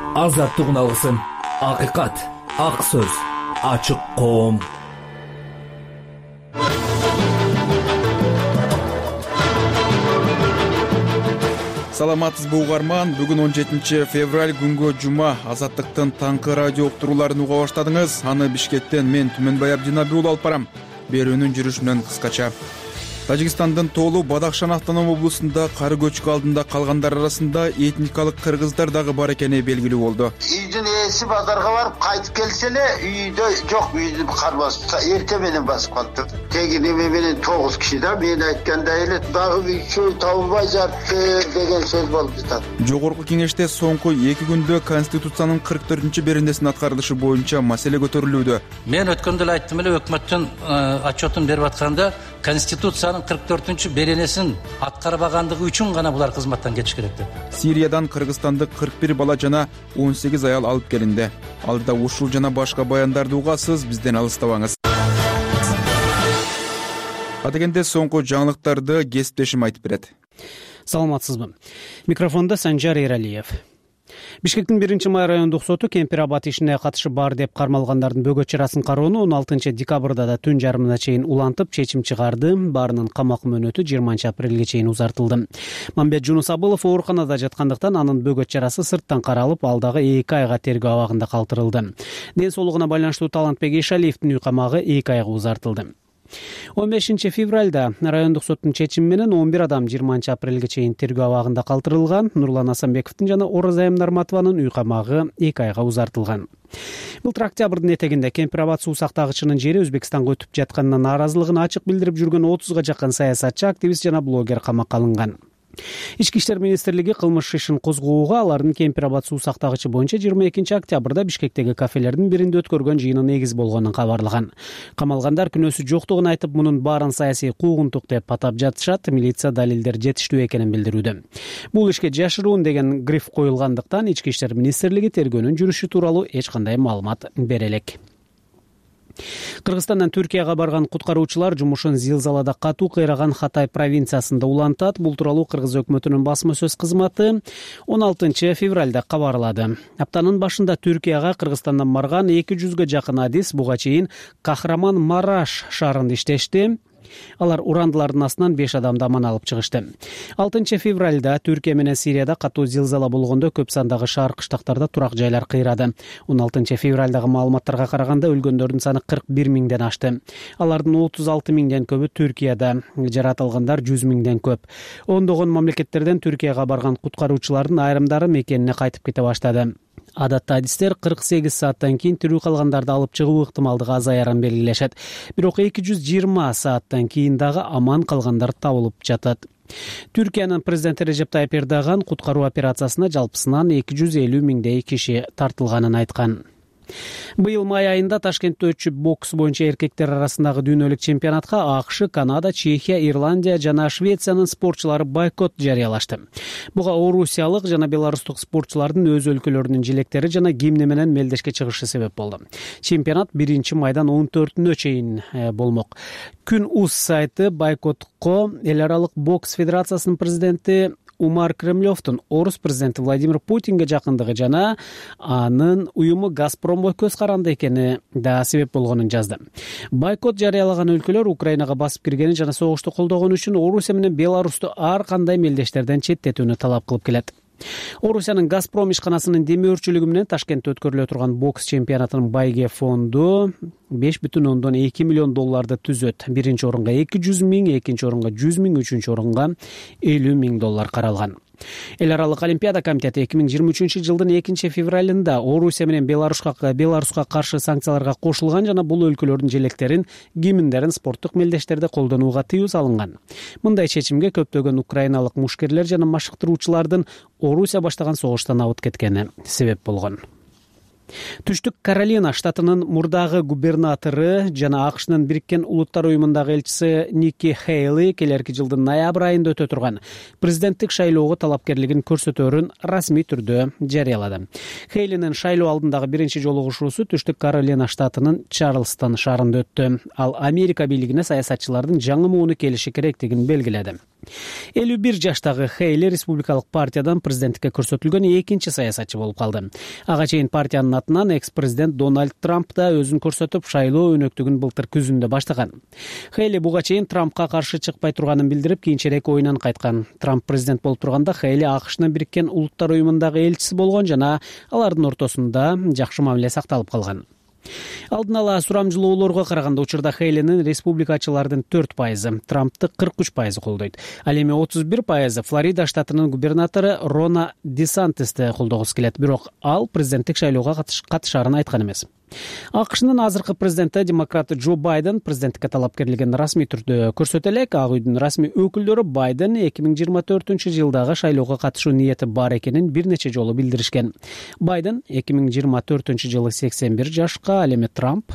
азаттык алгысың. Акыйкат, ак сөз, ачык коом. Саламатсызбы угарман, бүгүн 17 февраль күнгө жума. Азаттыктын таңкы радио уктурууларын уга баштадыңыз. Аны Бишкектен мен Түмөнбай Абдинабиул алып барам. Берүүнүн жүрүшү менен кыскача. Тажикстандын Тоолу Бадахшан автоном облусунда кары көчкү алдында калгандар арасында этникалык кыргыздар дагы бар экени белгилүү болду. Үйдүн ээси базарга барып кайтып келсе эле үйдө жок, үйдү кар басып, эрте менен басып калды. Теги неме менен 9 киши да, мен айткандай эле дагы үчөө табылбай жатты деген сөз болуп жатат. Жогорку кеңеште соңку 2 күндө Конституциянын 44-беренесинин аткарылышы боюнча маселе көтөрүлүүдө. Мен өткөндө эле айттым эле, өкмөттүн отчетун берип атканда Конституциянын 44-беренесин аткарбагандыгы үчүн гана булар кызматтан кетиш керек деп. Сириядан Кыргызстандык 41 бала жана 18 аял алып келинди. Алда ушул жана башка баяндарды угасыз, бизден алыстабаңыз. Адегенде соңку жаңылыктарды кесиптешим айтып берет. Саламатсызбы. Микрофонда Санжар Эралиев. Бишкектин 1-май райондук соту Кемпир абад ишине катышы бар деп кармалгандардын бөгөт чарасын кароону 16 декабрда да түн жарымына чейин улантып чечим чыгарды. Баарынын камак мөөнөтү 20 апрелге чейин узартылды. Мамбет Жунус Абылов ооруканада жаткандыктан анын бөгөт чарасы сырттан каралып, алдагы 2 айга тергөө абагында калтырылды. Ден соолугуна байланыштуу Талантбек Ишалиевдин үй камагы 2 айга узартылды. 15 февралда райондук соттун чечими менен 11 адам 20 апрелге чейин тергөө абагында калтырылган. Нурлан Асанбековдун жана Оразайым Нарматованын үй камагы 2 айга узартылган. Былтыр октябрдын этегинде Кемпир абад суу сактагычынын жери Өзбекстанга өтүп жатканына нааразылыгын ачык билдирип жүргөн 30га жакын саясатчы, активист жана блогер камакка алынган. Ички иштер министрлиги кылмыш ишин козгоого алардын Кемпир абад суу сактагычы боюнча 22 октябрда Бишкектеги кафелердин биринде өткөргөн жыйыны негиз болгонун кабарлаган. Камалгандар күнөөсү жоктугун айтып, мунун баарын саясий куугунтук деп атап жатышат. Милиция далилдер жетиштүү экенин билдирүүдө. Бул ишке жашыруун деген гриф коюлгандыктан Ички иштер министрлиги тергөөнүн жүрүшү тууралуу эч кандай маалымат бере элек. Кыргызстандан Түркияга барган куткаруучулар жумушун Зилзалада катуу кыйраган Хатай провинциясында улантат. Бул тууралуу Кыргыз өкмөтүнүн басма сөз кызматы 16 февралда кабарлады. Аптанын башында Түркияга Кыргызстандан барган 200га жакын адис буга чейин Кахраман-Мараш шаарында иштешти. Алар урандылардын астынан 5 адамды аман алып чыгышты. 6 февралда Түркия менен Сирияда катуу зилзала болгондо көп сандагы шаар кыштактарда турак жайлар кыйрады. 16 февралдагы маалыматтарга караганда өлгөндөрдүн саны 41 миңден ашты. Алардын 36 миңден көбү Түркияда, жаратылгандар 100 миңден көп. Ондогон мамлекеттерден Түркияга барган куткаруучулардын айрымдары мекенине кайтып кете баштады. Адатта адистер 48 сааттан кийин тирүү калгандарды алып чыгуу ыктымалдыгы азаярын белгилешет. Бирок 220 сааттан кийин дагы аман калгандар табылып жатат. Түркиянын президенти Режеп Тайып Эрдоган куткаруу операциясына жалпысынан 250 миңдей киши тартылганын айткан. Быйыл май айында Ташкентте өтчү бокс боюнча эркектер арасындагы дүйнөлүк чемпионатка АКШ, Канада, Чехия, Ирландия жана Швециянын спортчулары бойкот жарыялашты. Буга орусиялык жана беларустук спортчулардын өз өлкөлөрүнүн желектери жана гимни менен мелдешке чыгышы себеп болду. Чемпионат 1-майдан 14-нө чейин болмок. Күн.уз сайты бойкотко эл аралык бокс федерациясынын президенти Умар Кремлевдун орус президенти Владимир Путинге жакындыгы жана анын уюму Газпромго көз каранды экени да себеп болгонун жазды. Бойкот жарыялаган өлкөлөр Украинага басып киргени жана согушту колдогон үчүн Орусия менен Беларусту ар кандай мелдештерден четтетүүнү талап кылып келет. Орусиянын Газпром ишканасынын демөөрчүлүгү менен Ташкентте өткөрүлө турган бокс чемпионатынын байге фонду $5,2 миллион түзөт. Биринчи орунга 200 миң, экинчи орунга 100 миң, үчүнчү орунга $50 миң каралган. Эл аралык олимпиада комитети 2023 жылдын 2 февралында Орусия менен Беларуска каршы санкцияларга кошулган жана бул өлкөлөрдүн желектерин, гимндерин спорттук мелдештерде колдонууга тыюу салынган. Мындай чечимге көптөгөн украиналык мушкерлер жана машыктыруучулардын Орусия баштаган согуштан абыт кеткени себеп болгон. Түштүк Каролина штатынын мурдагы губернатору жана АКШнын Бириккен Улуттар уюмундагы элчиси Ники Хейли келерки жылдын ноябрь айында өтө турган президенттик шайлоого талапкерлигин көрсөтөөрүн расмий түрдө жарыялады. Хейлинин шайлоо алдындагы биринчи жолугушуусу Түштүк Каролина штатынын Чарлстон шаарында өттү. Ал Америка бийлигине саясатчылардын жаңы мууну келиши керектигин белгиледи. 51 жаштагы Хейли республикалык партиядан президенттикке көрсөтүлгөн экинчи саясатчы болуп калды. Ага чейин партиянын атынан экс-президент Дональд Трамп да өзүн көрсөтүп, шайлоо өнөктүгүн былтыр күзүндө баштаган. Хейли буга чейин Трампка каршы чыкпай турганын билдирип, кийинчерээк оюнан кайткан. Трамп президент болуп турганда Хейли АКШнын Бириккен Улуттар уюмундагы элчиси болгон жана алардын ортосунда жакшы мамиле сакталып калган. Алдын ала сурамжылоолорго караганда учурда Хейлинин республикачылардын 4%, Трампты 43% колдойт. Ал эми 31% Флорида штатынын губернатору Рона Десантисти колдогусу келет, бирок ал президенттик шайлоого катышаарын айткан эмес. АКШнын азыркы президенти демократ Джо Байден президенттикке талапкерлигин расмий түрдө көрсөтө элек. Ак үйдүн расмий өкүлдөрү Байден 2024 жылдагы шайлоого катышуу ниети бар экенин бир нече жолу билдиришкен. Байден 2024 жылы 81 жашка, ал эми Трамп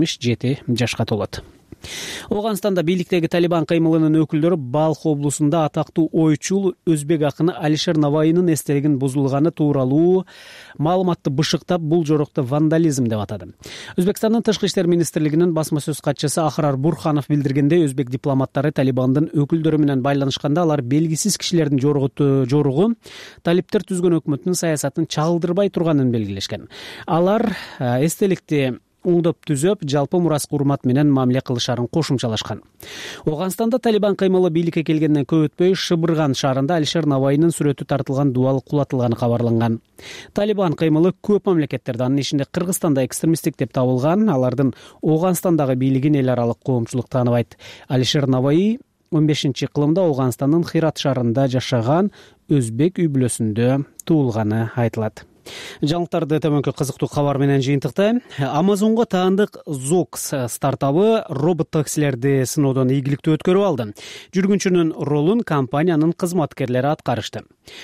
77 жашка толот. Ооганстанда бийликтеги Талибан кыймылынын өкүлдөрү Балх облусунда атактуу ойчул өзбек акыны Алишер Наваинын эстелигин бузулганы тууралуу маалыматты бышыктап, бул жорокто вандализм деп атады. Өзбекстандын тышкы иштер министрлигинин басма сөз катчысы Ахрар Бурханов билдиргендей, өзбек дипломаттары Талибандын өкүлдөрү менен байланышканда алар белгисиз кишилердин жоругу талиптер түзгөн өкмөттүн саясатын чагылдырбай турганын белгилешкен. Алар эстеликти оңдоп түзөп, жалпы мураска урмат менен мамиле кылышарын кошумчалашкан. Ооганстанда Талибан кыймылы бийликке келгенден көп өтпөй Шыбырган шаарында Алишер Наваинын сүрөтү тартылган дубал кулатылганы кабарланган. Талибан кыймылы көп мамлекеттерде, анын ичинде Кыргызстанда экстремисттик деп табылган. Алардын Ооганстандагы бийлигин эл аралык коомчулук тааныбайт. Алишер Наваи 15-кылымда Ооганстандын Хират шаарында жашаган, өзбек үй бүлөсүндө туулганы айтылат. Жаңылыктарды төмөнкү кызыктуу кабар менен жыйынтыктайм. Amazonго таандык Zox стартабы робот таксилерди сыноодон ийгиликтүү өткөрүп алды. Жүргүнчүнүн ролун компаниянын кызматкерлери аткарышты.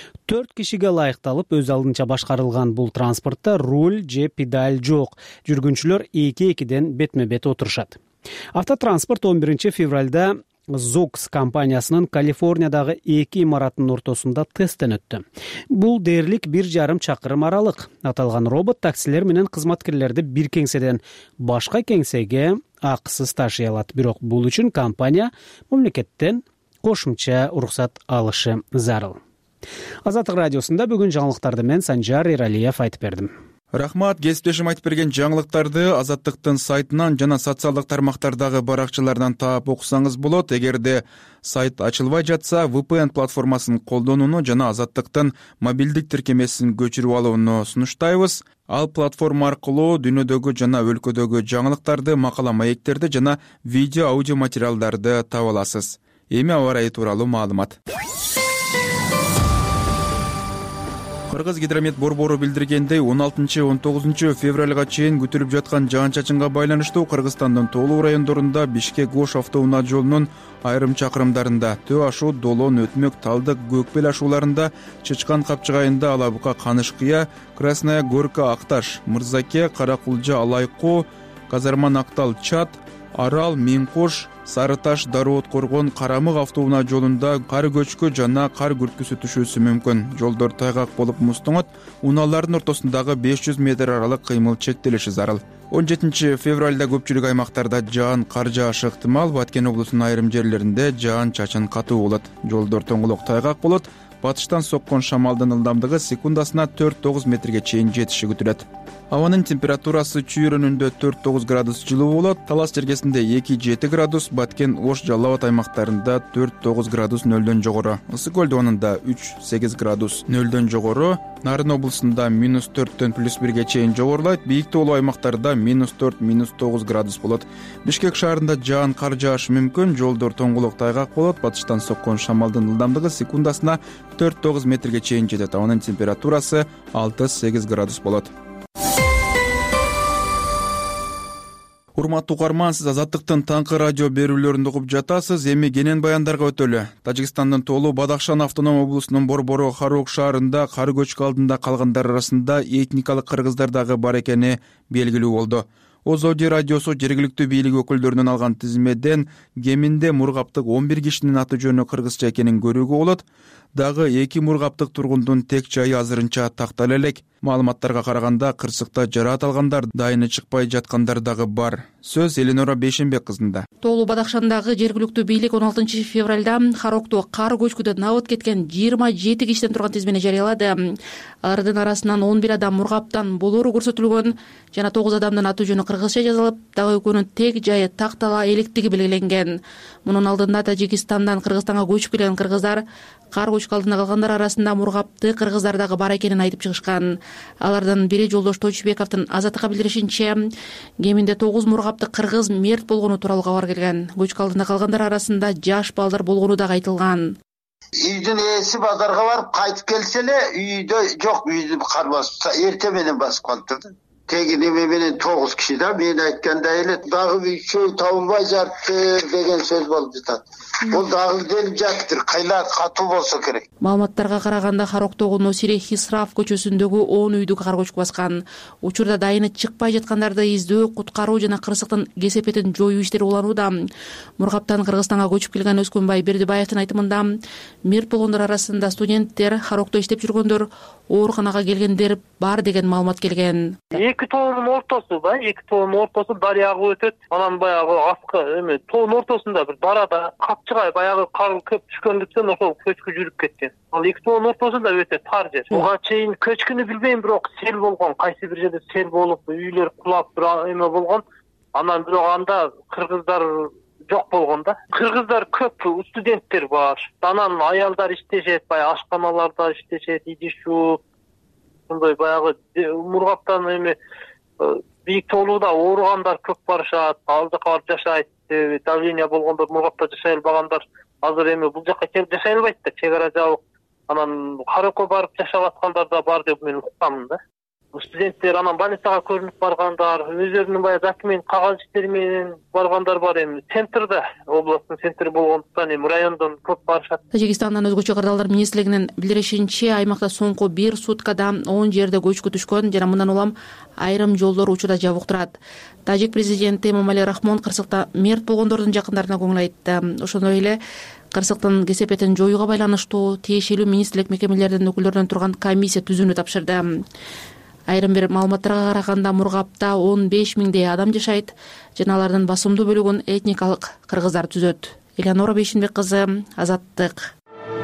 4 кишиге ылайыкталып, өз алдынча башкарылган бул транспортто руль же педаль жок. Жүргүнчүлөр 2-2ден бетме-бет отурушат. Автотранспорт 11 февралда Zox компаниясынын Калифорниядагы 2 имараттын ортосунда тесттен өттү. Бул дээрлик 1,5 чакырым аралык. Аталган робот таксилер менен кызматкерлерди бир кеңседен башка кеңсеге акысыз ташый алат. Бирок бул үчүн компания мамлекеттен кошумча уруксат алышы зарыл. Азаттык радиосунда бүгүн жаңылыктарды мен Санжар Эралиев айтып бердим. Рахмат, кесиптешим айтып берген жаңылыктарды Азаттыктын сайтынан жана социалдык тармактардагы баракчалардан таап окусаңыз болот. Эгерде сайт ачылбай жатса, VPN платформасын колдонууну жана Азаттыктын мобилдик тиркемесин көчүрүп алууну сунуштайбыз. Ал платформа аркылуу дүйнөдөгү жана өлкөдөгү жаңылыктарды, макала маектерди жана видео аудио материалдарды таба аласыз. Эми аба ырайы тууралуу маалымат. Кыргызгидромет борбору билдиргендей, 16-19 февралга чейин күтүлүп жаткан жаан-чачынга байланыштуу Кыргызстандын тоолуу райондорунда Бишкек-Ош автоунаа жолунун айрым чакырымдарында Төө ашуу, Долон, Өтмөк, Талдык, Көкбел ашууларында, Чычкан капчыгайында Алабука, Канышкыя, Красная Горка, Акташ, Мырзаке, Каракулжа, Алайкоо, Казарман, Актал, Чат, Арал, Миңкош, Сары Таш, Дароот Коргон, Карамык автоунаа жолунда кар көчкү жана кар күрткүсү түшүүсү мүмкүн. Жолдор тайгак болуп муздоңот, унаалардын ортосундагы 500 метр аралык кыймыл чектелиши зарыл. 17 февралда көпчүлүк аймактарда жаан, кар жаашы ыктымал. Баткен облусунун айрым жерлеринде жаан-чачын катуу болот. Жолдор тоңголок тайгак болот. Батыштан соккон шамалдын ылдамдыгы секундасына 4-9 метрге чейин жетиши күтүлөт. Абанын температурасы чүйрөнүндө 4-9 градус жылуу болот. Талас жергесинде 2-7 градус, Баткен, Ош, Жалал Абад аймактарында 4-9 градус нөлдөн жогору. Ысык көл дубанында 3-8 градус нөлдөн жогору. Нарын облусунда -4төн +1ге чейин жогорулайт. Бийик тоолуу аймактарда -4, -9 градус болот. Бишкек шаарында жаан, кар жаашы мүмкүн. Жолдор тоңголок тайгак болот. Батыштан соккон шамалдын ылдамдыгы секундасына 4-9 метрге чейин жетет. Абанын температурасы 6-8 градус болот. Урматтуу угарман, сиз Азаттыктын таңкы радио берүүлөрүн угуп жатасыз. Эми кенен баяндарга өтөлү. Тажикстандын Тоолу Бадахшан автоном облусунун Борбору Харук шаарында кар көчкү алдында калгандар арасында этникалык кыргыздар дагы бар экени белгилүү болду. Озоди радиосу жергиликтүү бийлик өкүлдөрүнөн алган тизмеден кеминде мургаптык 11 кишинин аты жөнү кыргызча экенин көрүүгө болот. Дагы 2 мургаптык тургундун тек жайы азырынча тактала элек. Маалыматтарга караганда кырсыкта жараат алгандар, дайыны чыкпай жаткандар дагы бар. Сөз Эленора Бейшенбек кызында. Тоолу Бадахшандагы жергиликтүү бийлик 16 февралда Харокто кар көчкүдө набыт кеткен 27 кишиден турган тизмени жарыялады. Алардын арасынан 11 адам мургаптан болоору көрсөтүлгөн жана 9 адамдын аты жөнү кыргызча жазылып, дагы экөөнүн тек жайы тактала электиги белгиленген. Мунун алдында Тажикстандан Кыргызстанга көчүп келген кыргыздар кар көчкү алдында калгандар арасында мургапты кыргыздар дагы бар экенин айтып чыгышкан. Алардын бири Жолдош Тойчубековдун Азаттыкка билдиришинче, кеминде 9 мургаптык кыргыз мерт болгону тууралуу кабар келген. Көчкү алдында калгандар арасында жаш балдар болгону дагы айтылган. Үйдүн ээси базарга барып кайтып келсе эле үйдө жок, үйдү кар басып эрте менен басып калыптыр. Теги неме менен 9 киши да, мен айткандай эле дагы үчөө табылбай жатты деген сөз болуп жатат. Бул дагы келип жатыр, кайла катуу болсо керек. Маалыматтарга караганда Хароктогу Носире Хисрав көчөсүндөгү 10 үйдү кар көчкү баскан. Учурда дайыны чыкпай жаткандарды издөө, куткаруу жана кырсыктын кесепетин жоюу иштери уланууда. Мургаптан Кыргызстанга көчүп келген Өскөнбай Бердибаевдин айтымында, мерт болгондор арасында студенттер, Харокто иштеп жүргөндөр, ооруканага келгендер бар деген маалымат келген. Эки тоонун ортосу дарыягы өтөт. Анан баягы аскы эме тоонун ортосунда бир дарада капчыга баягы кар көп түшкөндүктөн ошол көчкү жүрүп кеткен. Ал эки тоонун ортосунда өтө тар жер. Буга чейин көчкүнү билбейм, бирок сел болгон. Кайсы бир жерде сел болуп, үйлөр кулап бир эме болгон. Анан бирок анда кыргыздар жок болгон да. Кыргыздар көп, студенттер бар. Анан аялдар иштешет, баягы ашканаларда иштешет, идиш жууп, сондай баягы мургаптан эме бийик тоолууда ооругандар көп барышат, ал жака барып жашайт. Давление болгондор мургапта жашай албагандар азыр эми бул жака келип жашай албайт да, чек ара жабык. Анан Харокко барып жашап аткандар да бар деп мен уккамын да. Студенттер анан больницага көрүнүп баргандар, өздөрүнүн баягы документ кагаз иштери менен баргандар бар. Эми центрде, областтын центри болгондуктан эми райондон көп барышат. Тажикстандан өзгөчө кырдаалдар министрлигинин билдиришинче, аймакта соңку 1 суткада 10 жерде көчкү түшкөн жана мындан улам айрым жолдор учурда жабык турат. Тажик президенти Эмомали Рахмон кырсыкта мерт болгондордун жакындарына көңүл айтты. Ошондой эле кырсыктын кесепетин жоюуга байланыштуу тиешелүү министрлик мекемелердин өкүлдөрүнөн турган комиссия түзүүнү тапшырды. Айрым бир маалыматтарга караганда мургапта 15 миңдей адам жашайт жана алардын басымдуу бөлүгүн этникалык кыргыздар түзөт. Эленора Бейшенбек кызы, Азаттык.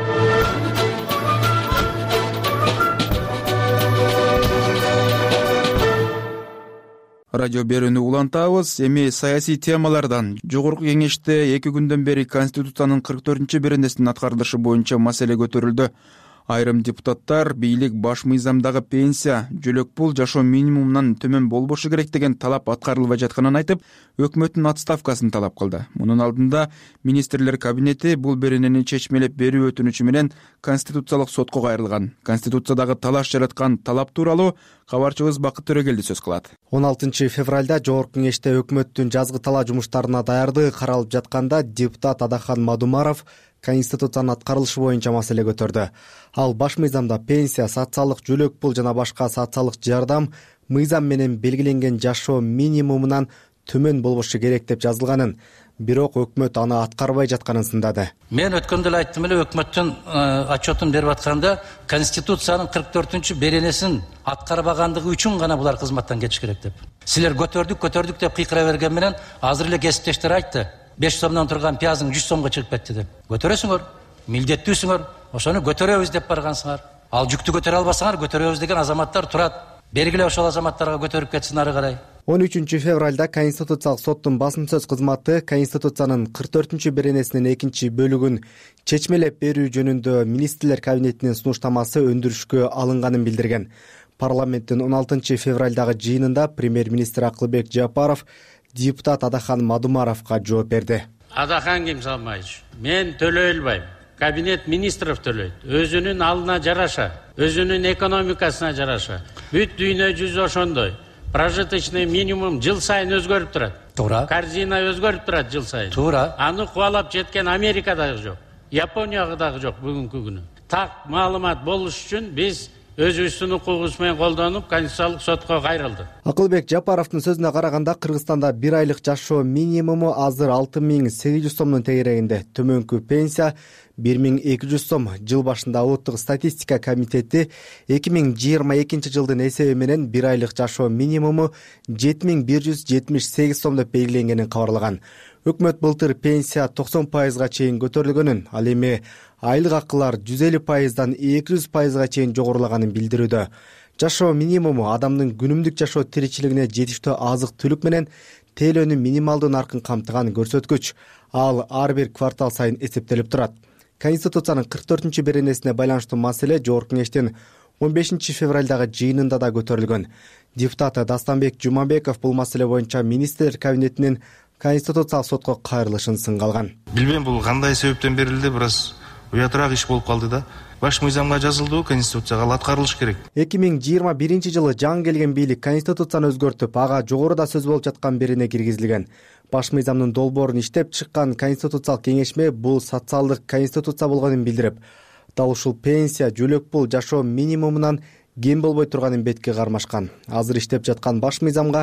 Радио берүүнү улантабыз. Эми саясий темалардан. Жогорку кеңеште 2 күндөн бери Конституциянын 44-беренесинин аткарылышы боюнча маселе көтөрүлдү. Айрым депутаттар бийлик баш мыйзамдагы пенсия, жөлөк пул жашоо минимумунан төмөн болбошу керек деген талап аткарылбай жатканын айтып, өкмөттүн отставкасын талап кылды. Мунун алдында министрлер кабинети бул беренени чечмелеп берүү өтүнүчү менен Конституциялык сотко кайрылган. Конституциядагы талаш жараткан талап тууралуу кабарчыбыз Бакыт Төрөгелди сөз кылат. 16 февралда жогорку кеңеште өкмөттүн жазгы талаа жумуштарына даярдыгы каралып жатканда депутат Адахан Мадумаров Конституциянын аткарылышы боюнча маселе көтөрдү. Ал баш мыйзамда пенсия, социалдык жөлөк пул жана башка социалдык жардам мыйзам менен белгиленген жашоо минимумунан төмөн болбошу керек деп жазылганын, бирок өкмөт аны аткарбай жатканын сындады. Мен өткөндө эле айттым эле, өкмөттүн отчетун берип атканда Конституциянын 44-беренесин аткарбагандыгы үчүн гана булар кызматтан кетиш керек деп. Силер көтөрдүк деп кыйкыра берген менен азыр эле кесиптештер айтты. 5 сомдон турган пиязың 100 сомго чыгып кетти деп. Көтөрөсүңөр, милдеттүүсүңөр, ошону көтөрөбүз деп баргансыңар. Ал жүктү көтөрө албасаңар, көтөрөбүз деген азаматтар турат. Бергиле ошол азаматтарга көтөрүп кетсин ары карай. 13 февралда Конституциялык соттун басым сөз кызматы Конституциянын 44-беренесинин 2-бөлүгүн чечмелеп берүү жөнүндө министрлер кабинетинин сунуштамасы өндүрүшкө алынганын билдирген. Парламенттин 16 февралдагы жыйынында премьер-министр Акылбек Жапаров депутат Адахан Мадумаровго жооп берди. Адахан Кемсалмаевич, мен төлөй албайм. Кабинет министров төлөйт. Өзүнүн алына жараша, өзүнүн экономикасына жараша. Бүт дүйнө жүзү ошондой. Прожиточный минимум жыл сайын өзгөрүп турат. туура. Корзина өзгөрүп турат жыл сайын. Туура. Аны кубалап жеткен Америка дагы жок, Япония дагы жок бүгүнкү күнү. Так маалымат болуш үчүн биз өзүбүздүн укугубуз менен колдонуп Конституциялык сотко кайрылдык. Акылбек Жапаровдун сөзүнө караганда, Кыргызстанда 1 айлык жашоо минимуму азыр 6800 сомдун тегерегинде. Төмөнкү пенсия 1200 сом. Жыл башында Улуттук статистика комитети 2022 жылдын эсеби менен 1 айлык жашоо минимуму 7178 сом деп белгиленгенин кабарлаган. Өкмөт былтыр пенсия 90%га чейин көтөрүлгөнүн, ал эми айлык акылар 150%дан 200%га чейин жогорулаганын билдирүүдө. Жашоо минимуму адамдын күнүмдүк жашоо тиричилигине жетиштүү азык түлүк менен тейлөөнүн минималдуу наркын камтыган көрсөткүч. Ал ар бир квартал сайын эсептелип турат. Конституциянын 44-беренесине байланыштуу маселе Жогорку кеңештин 15 февралдагы жыйынында да көтөрүлгөн. Депутат Дастанбек Жумабеков бул маселе боюнча министрлер кабинетинин Конституциялык сотко кайрылышын сынга алган. Билбейм, бул кандай себептен берилди, бирок уятыраак иш болуп калды да. Баш мыйзамга жазылды, Конституцияга ал аткарылыш керек. 2021 жылы жаңы келген бийлик Конституцияны өзгөртүп, ага жогоруда сөз болуп жаткан берене киргизилген. Баш мыйзамдын долбоорун иштеп чыккан Конституциялык кеңешме бул социалдык конституция болгонун билдирип, дал ушул пенсия, жөлөк пул жашоо минимумунан кем болбой турганын бетке кармашкан. Азыр иштеп жаткан баш мыйзамга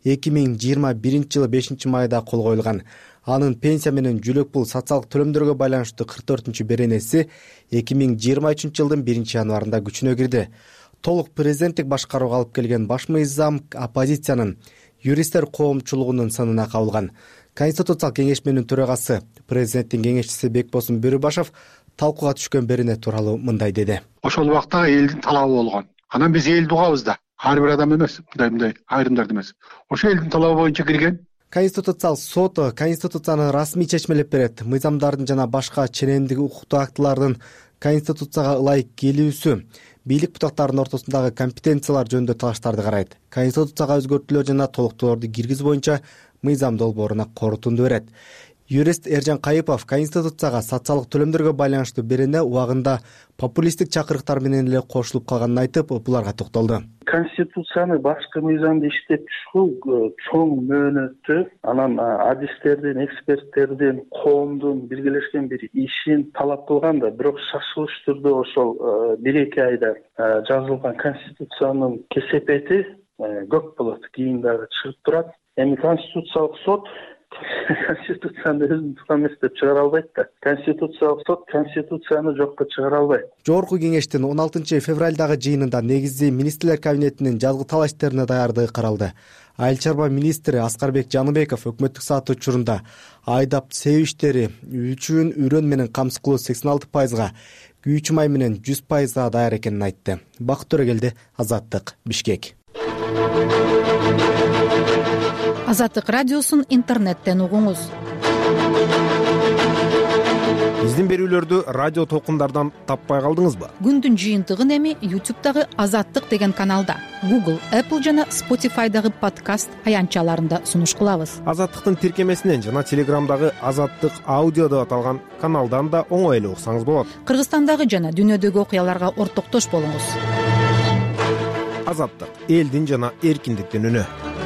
2021 жылы 5 майда кол коюлган. Анын пенсия менен жөлөк пул социалдык төлөмдөргө байланыштуу 44-беренеси 2023 жылдын 1 январында күчүнө кирди. Толук президенттик башкарууга алып келген баш мыйзам оппозициянын, юристтер коомчулугунун сынына кабылган. Конституциялык кеңешменин төрагасы, президенттин кеңешчиси Бекбосун Бөрүбашев талкууга түшкөн берене тууралуу мындай деди. Ошол убакта элдин талабы болгон. Анан биз элди угабыз да. Ар бир адам эмес, мындай айрымдарды эмес. Ошо элдин талабы боюнча кирген. Конституциялык сот Конституцияны расмий чечмелеп берет. Мыйзамдардын жана башка ченемдик укуктуу актылардын Конституцияга ылайык келүүсү, бийлик бутактарынын ортосундагы компетенциялар жөнүндө талаштарды карайт. Конституцияга өзгөртүүлөр жана толуктоолорду киргизүү боюнча мыйзам долбооруна корутунду берет. Юрист Эржан Кайыпов Конституцияга социалдык төлөмдөргө байланыштуу берене убагында популисттик чакырыктар менен эле кошулуп калганын айтып, буларга токтолду. Конституцияны башкы мыйзамды иштеп чыгуу чоң мөөнөтү, анан адистердин, эксперттердин, коомдун биргелешкен бир ишин талап кылган да, бирок шашылыш түрдө ошол 1-2 айда жазылган Конституциянын кесепети көп болот, кийин дагы чыгып турат. Эми Конституциялык сот Конституцияны өзүн тукам эмес деп чыгара албайт да. Конституциялык сот Конституцияны жокко чыгара албайт. Жогорку кеңештин 16 февралдагы жыйынында негизи министрлер кабинетинин жазгы талаа иштерине даярдыгы каралды. Айыл чарба министри Аскарбек Жаныбеков өкмөттүк саат учурунда айдап себүү иштери үчүн үрөн менен камсыз кылуу 86%га, күйүүчү май менен 100%га даяр экенин айтты. Бакыт Төрөгелди, Азаттык, Бишкек. Азаттык радиосун интернеттен угуңуз. Биздин берүүлөрдү радио толкундардан таппай калдыңызбы? Күндүн жыйынтыгын эми YouTube'дагы Азаттык деген каналда, Google, Apple жана Spotify'дагы подкаст аянтчаларында сунуш кылабыз. Азаттыктын тиркемесинен жана Телеграмдагы Азаттык аудио деп аталган каналдан да оңой эле уксаңыз болот. Кыргызстандагы жана дүйнөдөгү окуяларга ортоктош болуңуз. Азаттык, элдин жана эркиндиктин үнү.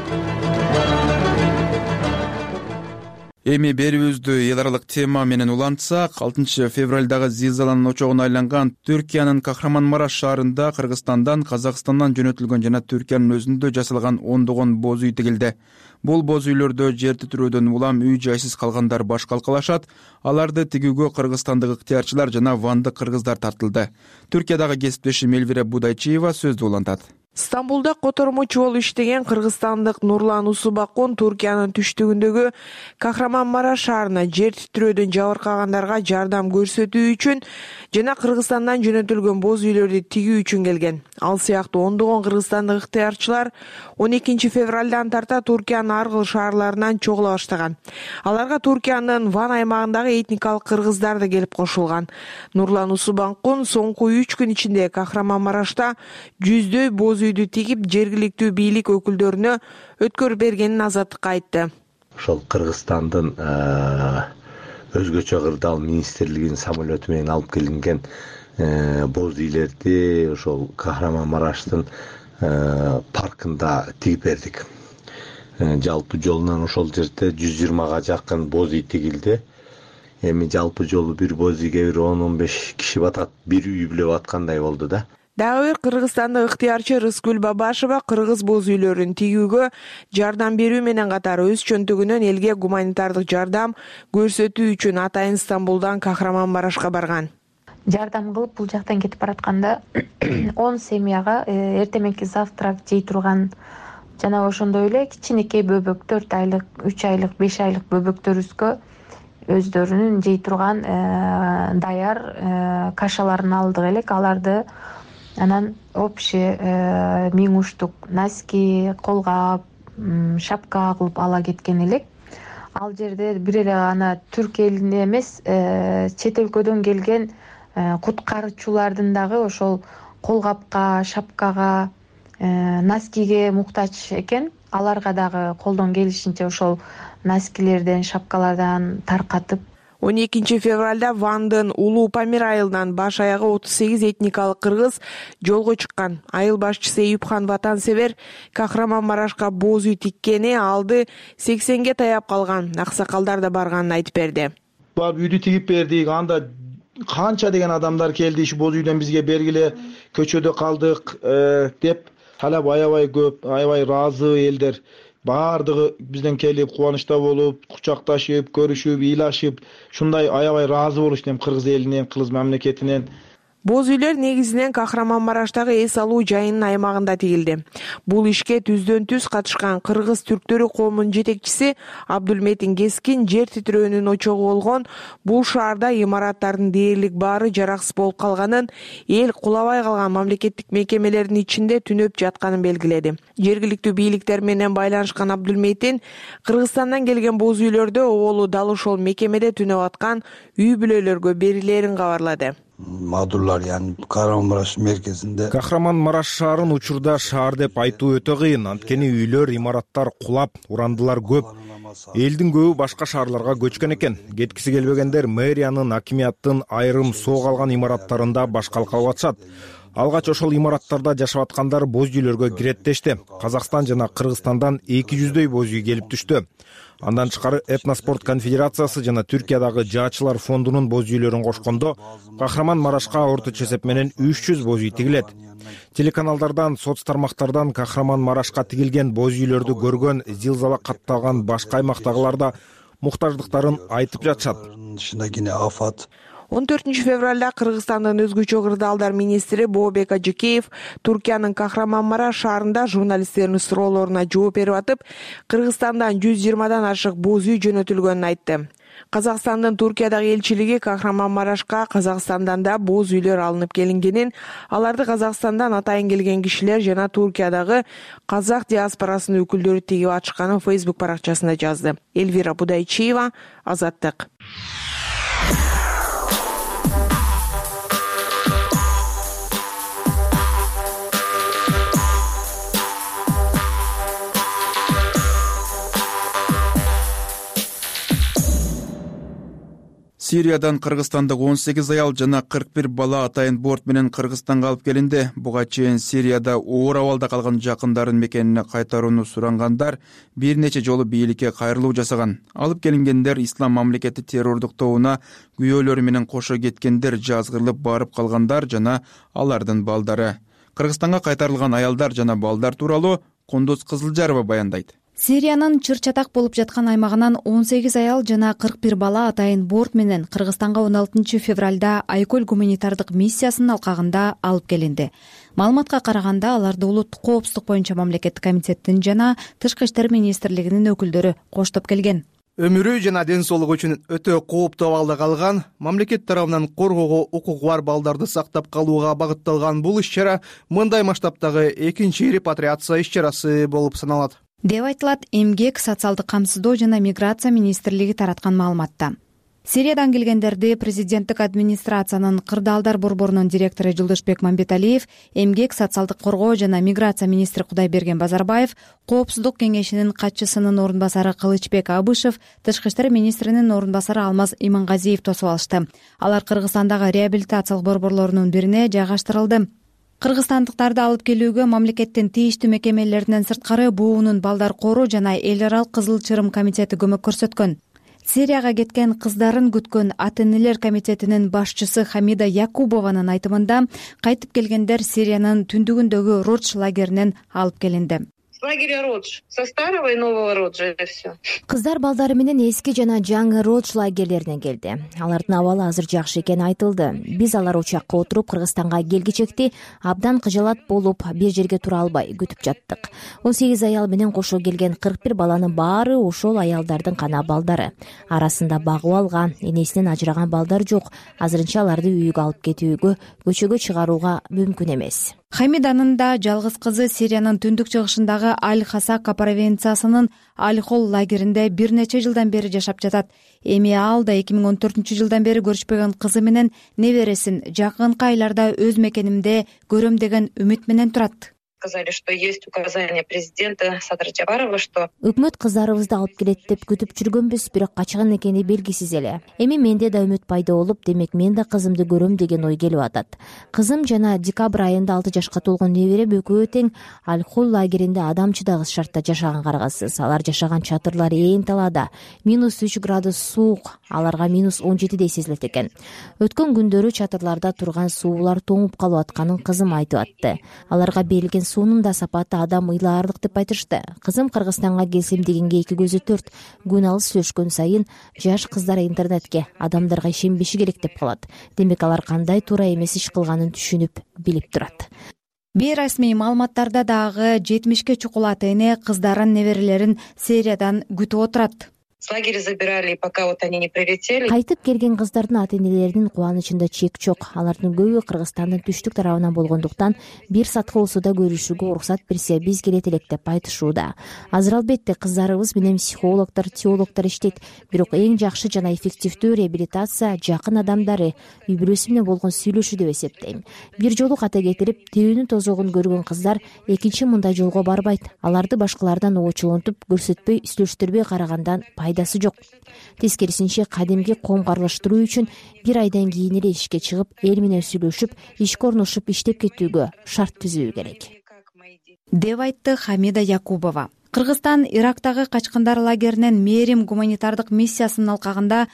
Эми берүүбүздү эл аралык тема менен улантсак, 6 февралдагы зилзаланын очогуна айланган Түркиянын Кахраманмараш шаарында Кыргызстандан, Казакстандан жөнөтүлгөн жана Түркиянын өзүндө жасалган ондогон боз үй тигилди. Бул боз үйлөрдө жер титирөөдөн улам үй жайсыз калгандар баш калкалашат. Аларды тигүүгө кыргызстандык ыктыярчылар жана вандык кыргыздар тартылды. Түркиядагы кесиптешим Элвира Будайчиева сөздү улантат. Стамбулда котормочу болуп иштеген кыргызстандык Нурлан Усубакун Туркиянын түштүгүндөгү Кахраманмараш шаарына жер титирөөдөн жабыркагандарга жардам көрсөтүү үчүн жана Кыргызстандан жөнөтүлгөн боз үйлөрдү тигүү үчүн келген. Ал сыяктуу ондогон кыргызстандык ыктыярчылар 12 февралдан тарта Туркиянын ар кыл шаарларынан чогула баштаган. Аларга Туркиянын Ван аймагындагы этникалык кыргыздар да келип кошулган. Нурлан Усубакун соңку 3 күн ичинде Кахраманмарашта жүздөй боз үйдү тигип, жергиликтүү бийлик өкүлдөрүнө өткөрүп бергенин Азаттыкка айтты. Ошол Кыргызстандын өзгөчө кырдаал министрлигинин самолету менен алып келинген боз үйлөрдү ошол Кахраманмараштын паркында тигип бердик. жалпы жолунан ошол жерде 120га жакын боз үй тигилди. Эми жалпы жолу бир боз үйгө 10-15 киши батат, бир үй бүлө баткандай болду да. Дагы бир кыргызстандык ыктыярчы Рыскүл Бабашева кыргыз боз үйлөрүн тигүүгө жардам берүү менен катар өз чөнтөгүнөн элге гуманитардык жардам көрсөтүү үчүн атайын Стамбулдан Кахраманмарашка барган. Жардам кылып бул жактан кетип баратканда 10 семьяга эртеменки завтрак жей турган жана ошондой эле кичинекей бөбөк 4 айлык, 3 айлык, 5 айлык бөбөктөрүбүзгө өздөрүнүн жей турган даяр кашаларын алдык элек. Аларды анан общий 1000 уштук носки, колгап, шапка кылып ала кеткен элек. Ал жерде бир эле гана түрк элине эмес, чет өлкөдөн келген куткаруучулардын дагы ошол колгапка, шапкага, носкиге муктач экен. Аларга дагы колдон келишинче ошол носкилерден, шапкалардан таркатып. 12 февралда Вандын Улуу Памир айылынан баш аягы 38 этникалык кыргыз жолго чыккан. Айыл башчысы Эюпхан Ватансевер Кахраманмарашка боз үй тиккени алды 80ге таяп калган. Аксакалдар да барганын айтып берди. Барып үйдү тигип бердик. Анда канча деген адамдар келди, иш боз үйдөн бизге бергиле, көчөдө калдык деп талап аябай көп, аябай ыраазы элдер. Баардыгы бизден келип кубанычта болуп, кучакташып, көрүшүп, ыйлашып, ушундай аябай ыраазы болушту кыргыз элинен, кыргыз мамлекетинен. Боз үйлөр негизинен Кахраманмараштагы эс алуу жайынын аймагында тигилди. Бул ишке түздөн түз катышкан кыргыз түрктөрү коомунун жетекчиси Абдулметин Кескин жер титирөөнүн очогу болгон бул шаарда имараттардын дээрлик баары жараксыз болуп калганын, эл кулабай калган мамлекеттик мекемелердин ичинде түнөп жатканын белгиледи. Жергиликтүү бийликтер менен байланышкан Абдулметин Кыргызстандан келген боз үйлөрдө оболу дал ошол мекемеде түнөп аткан үй бүлөлөргө берилерин кабарлады. Мадурлар, яны Кахраманмараш мерkezinde. Кахраманмараш шаарын учурда шаар деп айтуу өтө кыйын. Анткени үйлөр, имараттар кулап, урандылар көп. Элдин көбү башка шаарларга көчкөн экен. Кеткиси келбегендер мэриянын, акимияттын айрым соо калган имараттарында башкалып атышат. Алгач ошол имараттарда жашап аткандар боз үйлөргө кирет дешти. Казакстан жана Кыргызстандан 200дөй боз үй келип түштү. Андан тышкары Этноспорт конфедерациясы жана Түркиядагы жаачылар фондунун боз үйлөрүн кошкондо Кахраманмарашка орточо эсеп менен 300 боз үй тигилет. Телеканалдардан, соц тармактардан Кахраманмарашка тигилген боз үйлөрдү көргөн, зилзала катталган башка аймактагылар да муктаждыктарын айтып жатышат. 14 февралда Кыргызстандын өзгөчө кырдаалдар министри Бообек Ажыкеев Туркиянын Кахраманмараш шаарында журналисттердин суроолоруна жооп берип атып, Кыргызстандан 120дан ашык боз үй жөнөтүлгөнүн айтты. Казакстандын Туркиядагы элчилиги Кахраманмарашка Казакстандан да боз үйлөр алынып келингенин, аларды Казакстандан атайын келген кишилер жана Туркиядагы казак диаспорасынын өкүлдөрү тигип атышканын Facebook баракчасында жазды. Эльвира Будайчиева, Азаттык. Сириядан Кыргызстандык 18 аял жана 41 бала атайын борт менен Кыргызстанга алып келинди. Буга чейин Сирияда оор абалда калган жакындарын мекенине кайтарууну сурангандар бир нече жолу бийликке кайрылуу жасаган. Алып келингендер Ислам мамлекети террордук тобуна күйөөлөрү менен кошо кеткендер, жазгырылып барып калгандар жана алардын балдары. Кыргызстанга кайтарылган аялдар жана балдар тууралуу Кондоз Кызылжарова баяндайт. Сириянын чыр-чатак болуп жаткан аймагынан 18 аял жана 41 бала атайын борт менен Кыргызстанга 16 февралда Айкөл гуманитардык миссиясынын алкагында алып келинди. Маалыматка караганда аларды улуттук коопсуздук боюнча мамлекеттик комитеттин жана Тышкы иштер министрлигинин өкүлдөрү коштоп келген. Өмүрү жана ден соолугу үчүн өтө кооптуу абалда калган, мамлекет тарабынан коргоого укугу бар балдарды сактап калууга багытталган бул иш-чара мындай масштабтагы экинчи репатриация иш-чарасы болуп саналат деп айтылат Эмгек, социалдык камсыздоо жана миграция министрлиги тараткан маалыматта. Сириядан келгендерди президенттик администрациянын кырдаалдар борборунун директору Жылдышбек Мамбеталиев, Эмгек, социалдык коргоо жана миграция министри Кудайберген Базарбаев, Коопсуздук кеңешинин катчысынын орун басары Кылычбек Абышев, Тышкы иштер министринин орун басары Алмаз Имангазиев тосуп алышты. Алар Кыргызстандагы реабилитациялык борборлорунун бирине жайгаштырылды. кыргызстандыктарды алып келүүгө мамлекеттин тийиштүү мекемелеринен сырткары буунун балдар коруу жана эл аралык Кызыл Чырым комитети көмөк көрсөткөн. Сирияга кеткен кыздарын күткөн ата-энелер комитетинин башчысы Хамида Якубованын айтымында кайтып келгендер Сириянын түндүгүндөгү Родж лагеринен алып келинди. Лагеря Родж. Со старого и нового Роджа все. Кыздар балдары менен эски жана жаңы Родж лагерлерине келди. Алардын абалы азыр жакшы экени айтылды. Биз алар учакка отуруп Кыргызстанга келгичекти абдан кыжалат болуп бир жерге тура албай күтүп жаттык. 18 аял менен кошо келген 41 баланын баары ошол аялдардын гана балдары. Арасында багып алган, энесинен ажыраган балдар жок. Азырынча аларды үйгө алып кетүүгө, көчөгө чыгарууга мүмкүн эмес. Хамиданын да жалгыз кызы Сириянын түндүк чыгышындагы Аль-Хасака провинциясынын Аль-Хол лагеринде бир нече жылдан бери жашап жатат. Эми ал да 2014-жылдан бери көрүшпөгөн кызы менен небересин жакынкы айларда өз мекенимде көрөм деген үмүт менен турат. Сказали, что есть указание президента Садыр Жапарова, что өкмөт кыздарыбызды алып келет деп күтүп жүргөнбүз, бирок качкан экени белгисиз эле. Эми менде да үмүт пайда болуп, демек мен да кызымды көрөм деген ой келип атат. Кызым жана декабрь айында 6 жашка толгон неберем экөө тең Аль-Хол лагеринде адам чыдагыс шартта жашаган каргасыз. Алар жашаган чатырлар ээн талаада, -3 градус суук, аларга -17 сезилет экен. Өткөн күндөрү чатырларда турган суулар тоңуп калып атканын кызым айтып атты. Аларга берилген суунун да сапаты адам ыйлаарлык деп айтышты. Кызым Кыргызстанга келсем дегенге 2 көзү 4. Күн алыс сүйлөшкөн сайын жаш кыздар интернетке адамдарга ишенбеши керек деп калат. Демек алар кандай туура эмес иш кылганын түшүнүп, билип турат. Бейрасмий маалыматтарда дагы 70ке чукул ата-эне кыздарын, неберелерин Сириядан күтүп отурат. С лагеря забирали, пока вот они не прилетели. Кайтып келген кыздардын ата-энелеринин кубанычында чек жок. Алардын көбү Кыргызстандын түштүк тарабынан болгондуктан бир саткы болсо да көрүшүүгө уруксат берсе биз келет элек деп айтышууда. Азыр албетте кыздарыбыз менен психологдор, теологдор иштейт. Бирок эң жакшы жана эффективдүү реабилитация жакын адамдары, үй бүлөсү менен болгон сүйлөшүү деп эсептейм. Бир жолу ката кетирип, тирүүнүн тозогун көргөн кыздар экинчи мындай жолго барбайт. Аларды башкалардан оочулантып, көрсөтпөй, сүйлөштүрбөй карагандан пайдасы жок. Тескерисинче кадимки коомго аралаштыруу үчүн 1 айдан кийин эле ишке чыгып, эл менен сүйлөшүп, ишке орношуп иштеп кетүүгө шарт түзүү керек, деп айтты Хамида Якубова. Кыргызстан Ирактагы качкындар лагеринен Мерим гуманитардык миссиясынын алкагында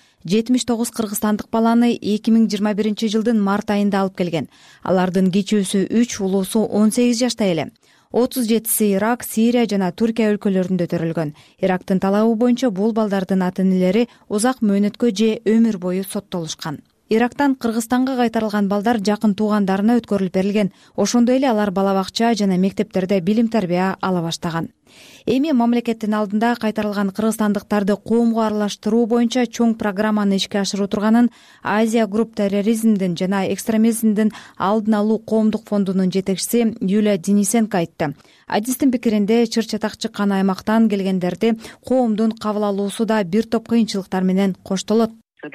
79 кыргызстандык баланы 2021 жылдын март айында алып келген. Алардын кичүүсү 3, улуусу 18 жашта эле. 37-си Ирак, Сирия жана Туркия өлкөлөрүндө төрөлгөн. Ирактын талабы боюнча бул балдардын ата-энелери узак мөөнөткө же өмүр бою соттолушкан. Ирактан Кыргызстанга кайтарылган балдар жакын туугандарына өткөрүлүп берилген. Ошондой эле алар бала бакча жана мектептерде билим тарбия ала баштаган. Эми мамлекеттин алдында кайтарылган кыргызстандыктарды коомго аралаштыруу боюнча чоң программаны ишке ашыруу турганын Азия Групп терроризмдин жана экстремизмдин алдын алуу коомдук фондунун жетекчиси Юлия Денисенко айтты. Адистин пикиринде чыр-чатак чыккан аймактан келгендерди коомдун кабыл алуусу да бир топ кыйынчылыктар менен коштолот.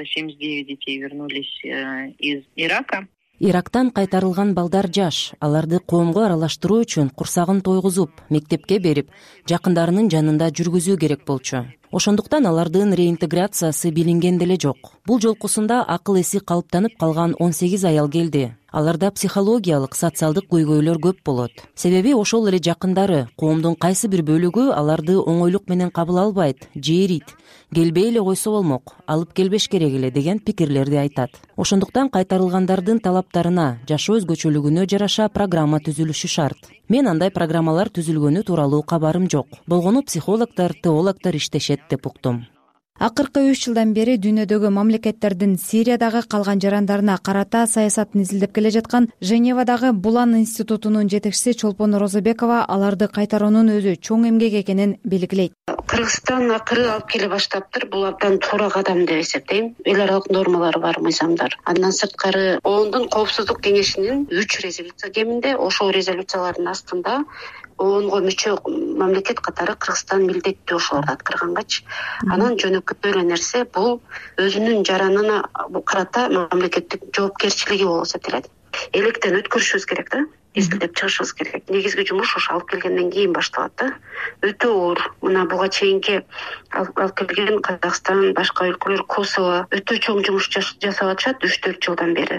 79 детей вернулись из Ирака. Ирактан кайтарылган балдар жаш. Аларды коомго аралаштыруу үчүн курсагын тойгузуп, мектепке берип, жакындарынын жанында жүргүзүү керек болчу. Ошондуктан алардын реинтеграциясы билинген деле жок. Бул жолкусунда акыл эси калыптанып калган 18 аял келди. Аларда психологиялык, социалдык көйгөйлөр көп болот. Себеби ошол эле жакындары, коомдун кайсы бир бөлүгү аларды оңойлук менен кабыл албайт, жээрит. Келбей эле койсо болмок, алып келбеш керек эле деген пикирлерди айтат. Ошондуктан кайтарылгандардын талаптарына, жашоо өзгөчөлүгүнө жараша программа түзүлүшү шарт. Мен андай программалар түзүлгөнү тууралуу кабарым жок. Болгону психологдор, теологдор иштешет деп уктум. Акыркы 3 жылдан бери дүйнөдөгү мамлекеттердин Сириядагы калган жарандарына карата саясатын изилдеп келе жаткан Женевадагы Булан институтунун жетекчиси Чолпон Розобекова аларды кайтаруунун өзү чоң эмгек экенин белгилейт. Кыргызстан акыры алып келе баштаптыр. Бул абдан туура кадам деп эсептейм. Эл аралык нормалары бар, мыйзамдар. Андан сырткары ООНдун Коопсуздук кеңешинин 3 резолюция кеминде, ошол резолюциялардын астында ООНго мүчө мамлекет катары Кыргызстан милдеттүү ошолорду аткаргангачы. Анан жөнөкөй эле нерсе бул өзүнүн жаранына карата мамлекеттик жоопкерчилиги болуп эсептелет. Электен өткөрүшүбүз керек да. Изилдеп чыгышыбыз керек. Негизги жумуш ошо алып келгенден кийин башталат да. Өтө оор. Мына буга чейинки алып келген Казакстан, башка өлкөлөр, Косово өтө чоң жумуш жасап атышат 3-4 жылдан бери.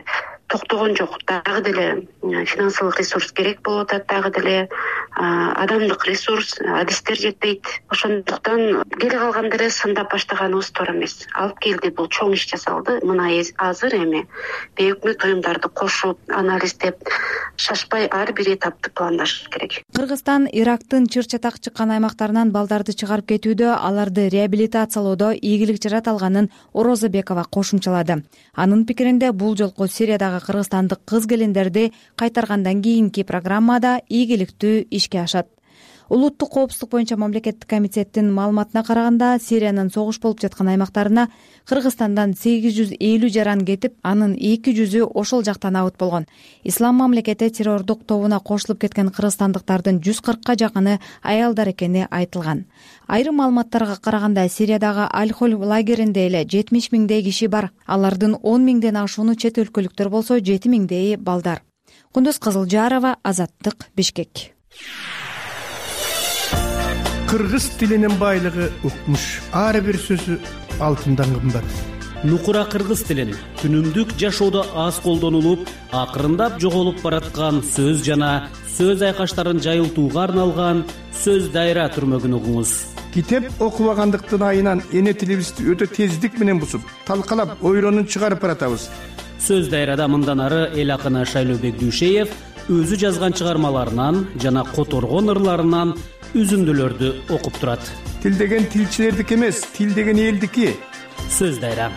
токтогон жок. Дагы деле финансылык ресурс керек болуп атат, дагы деле адамдык ресурс, адистер жетпейт. Ошондуктан келе калганда эле сындап баштаганыбыз туура эмес. Алып келди, бул чоң иш жасалды. Мына азыр эми бейөкмөт уюмдарды кошуп, анализдеп, шашпай ар бир этапты пландаш керек. Кыргызстан Ирактын чыр-чатак чыккан аймактарынан балдарды чыгарып кетүүдө, аларды реабилитациялоодо ийгилик жарата алганын Орозобекова кошумчалады. Анын пикиринде бул жолку Сириядагы кыргызстандык кыз-келиндерди кайтаргандан кийинки программада ийгиликтүү ишке ашат. Улуттук коопсуздук боюнча мамлекеттик комитеттин маалыматына караганда, Сириянын согуш болуп жаткан аймактарына Кыргызстандан 850 жаран кетип, анын 200-ü ошол жактан абыт болгон. Ислам мамлекети террордук тобуна кошулуп кеткен кыргызстандыктардын 140ка жакыны аялдар экени айтылган. Айрым маалыматтарга караганда, Сириядагы Аль-Холь лагеринде эле 70 миңдей киши бар. Алардын 10 миңден ашууну чет өлкөлүктөр болсо, 7 миңдейи балдар. Кундуз Кызылжарова, Азаттык, Бишкек. Кыргыз тилинин байлыгы укмуш. Ар бир сөзү алтындан кымбат. Нукура кыргыз тилин күнүмдүк жашоодо аз колдонулуп, акырындап жоголуп бараткан сөз жана сөз айкаштарын жайылтууга арналган сөз дайра түрмөгүн угуңуз. Китеп окубагандыктын айынан эне тилибизди өтө тездик менен бусуп, талкалап, ойронун чыгарып баратабыз. Сөз дайрада мындан ары эл акыны Шайлообек Дүйшеев өзү жазган чыгармаларынан жана которгон ырларынан үзүндүлөрдү окуп турат. Тил деген тилчилердики эмес, тил деген элдики. Сөз дайра.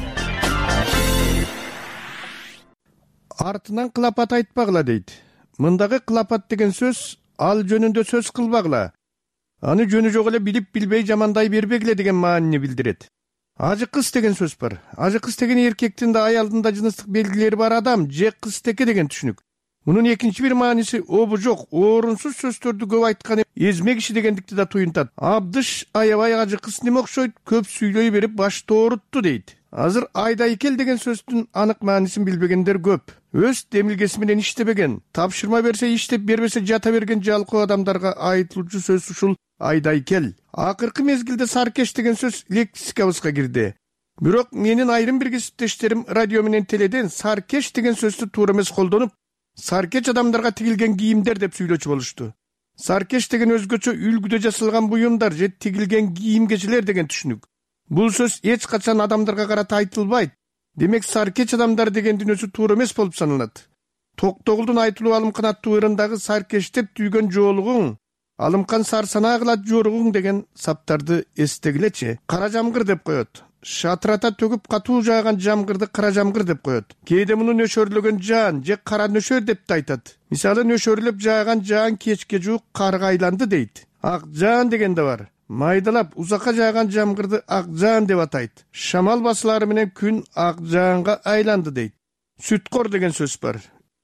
Артынан кылапат айтпагыла дейт. Мындагы кылапат деген сөз ал жөнүндө сөз кылбагыла. Аны жөнү жок эле билип билбей жамандай бербегиле деген маанини билдирет. Ажы кыз деген сөз бар. Ажы кыз деген эркектин да аялдын да жыныстык белгилери бар адам же кызтеке деген түшүнүк. Мунун экинчи бир мааниси обу жок, орунсуз сөздөрдү көп айткан эзме киши дегендикти да туюнтат. Абдыш аябай ажы кыз неме окшойт, көп сүйлөй берип башты оорутту дейт. Азыр айдайкел деген сөздүн анык маанисин билбегендер көп. Өз демилгеси менен иштебеген, тапшырма берсе иштеп, бербесе жата берген жалкоо адамдарга айтылуучу сөз ушул айдайкел. Акыркы мезгилде саркеш деген сөз лексикабызга кирди. Бирок менин айрым бир кесиптештерим радио менен теледен саркеш деген сөздү туура эмес колдонуп, саркеч адамдарга тигилген кийимдер деп сүйлөчү болушту. Саркеш деген өзгөчө үлгүдө жасалган буюмдар же тигилген кийимгечилер деген түшүнүк. Бул сөз эч качан адамдарга карата айтылбайт. Демек саркеч адамдар дегендин өзү туура эмес болуп саналат. Токтогулдун айтылуу алымкан аттуу ырындагы саркештеп түйгөн жоолугуң, алымкан сарсанаа кылат жоругуң деген саптарды эстегилечи. Кара жамгыр деп коет. Шатырата төгүп катуу жааган жамгырды кара жамгыр деп коет. Кээде муну нөшөрлөгөн жаан же кара нөшөр деп да айтат. Мисалы нөшөрлөп жааган жаан кечке жуук карга айланды дейт. Ак жаан деген да бар. Майдалап узакка жааган жамгырды ак жаан деп атайт. Шамал басылары менен күн ак жаанга айланды дейт. Сүткор деген сөз бар.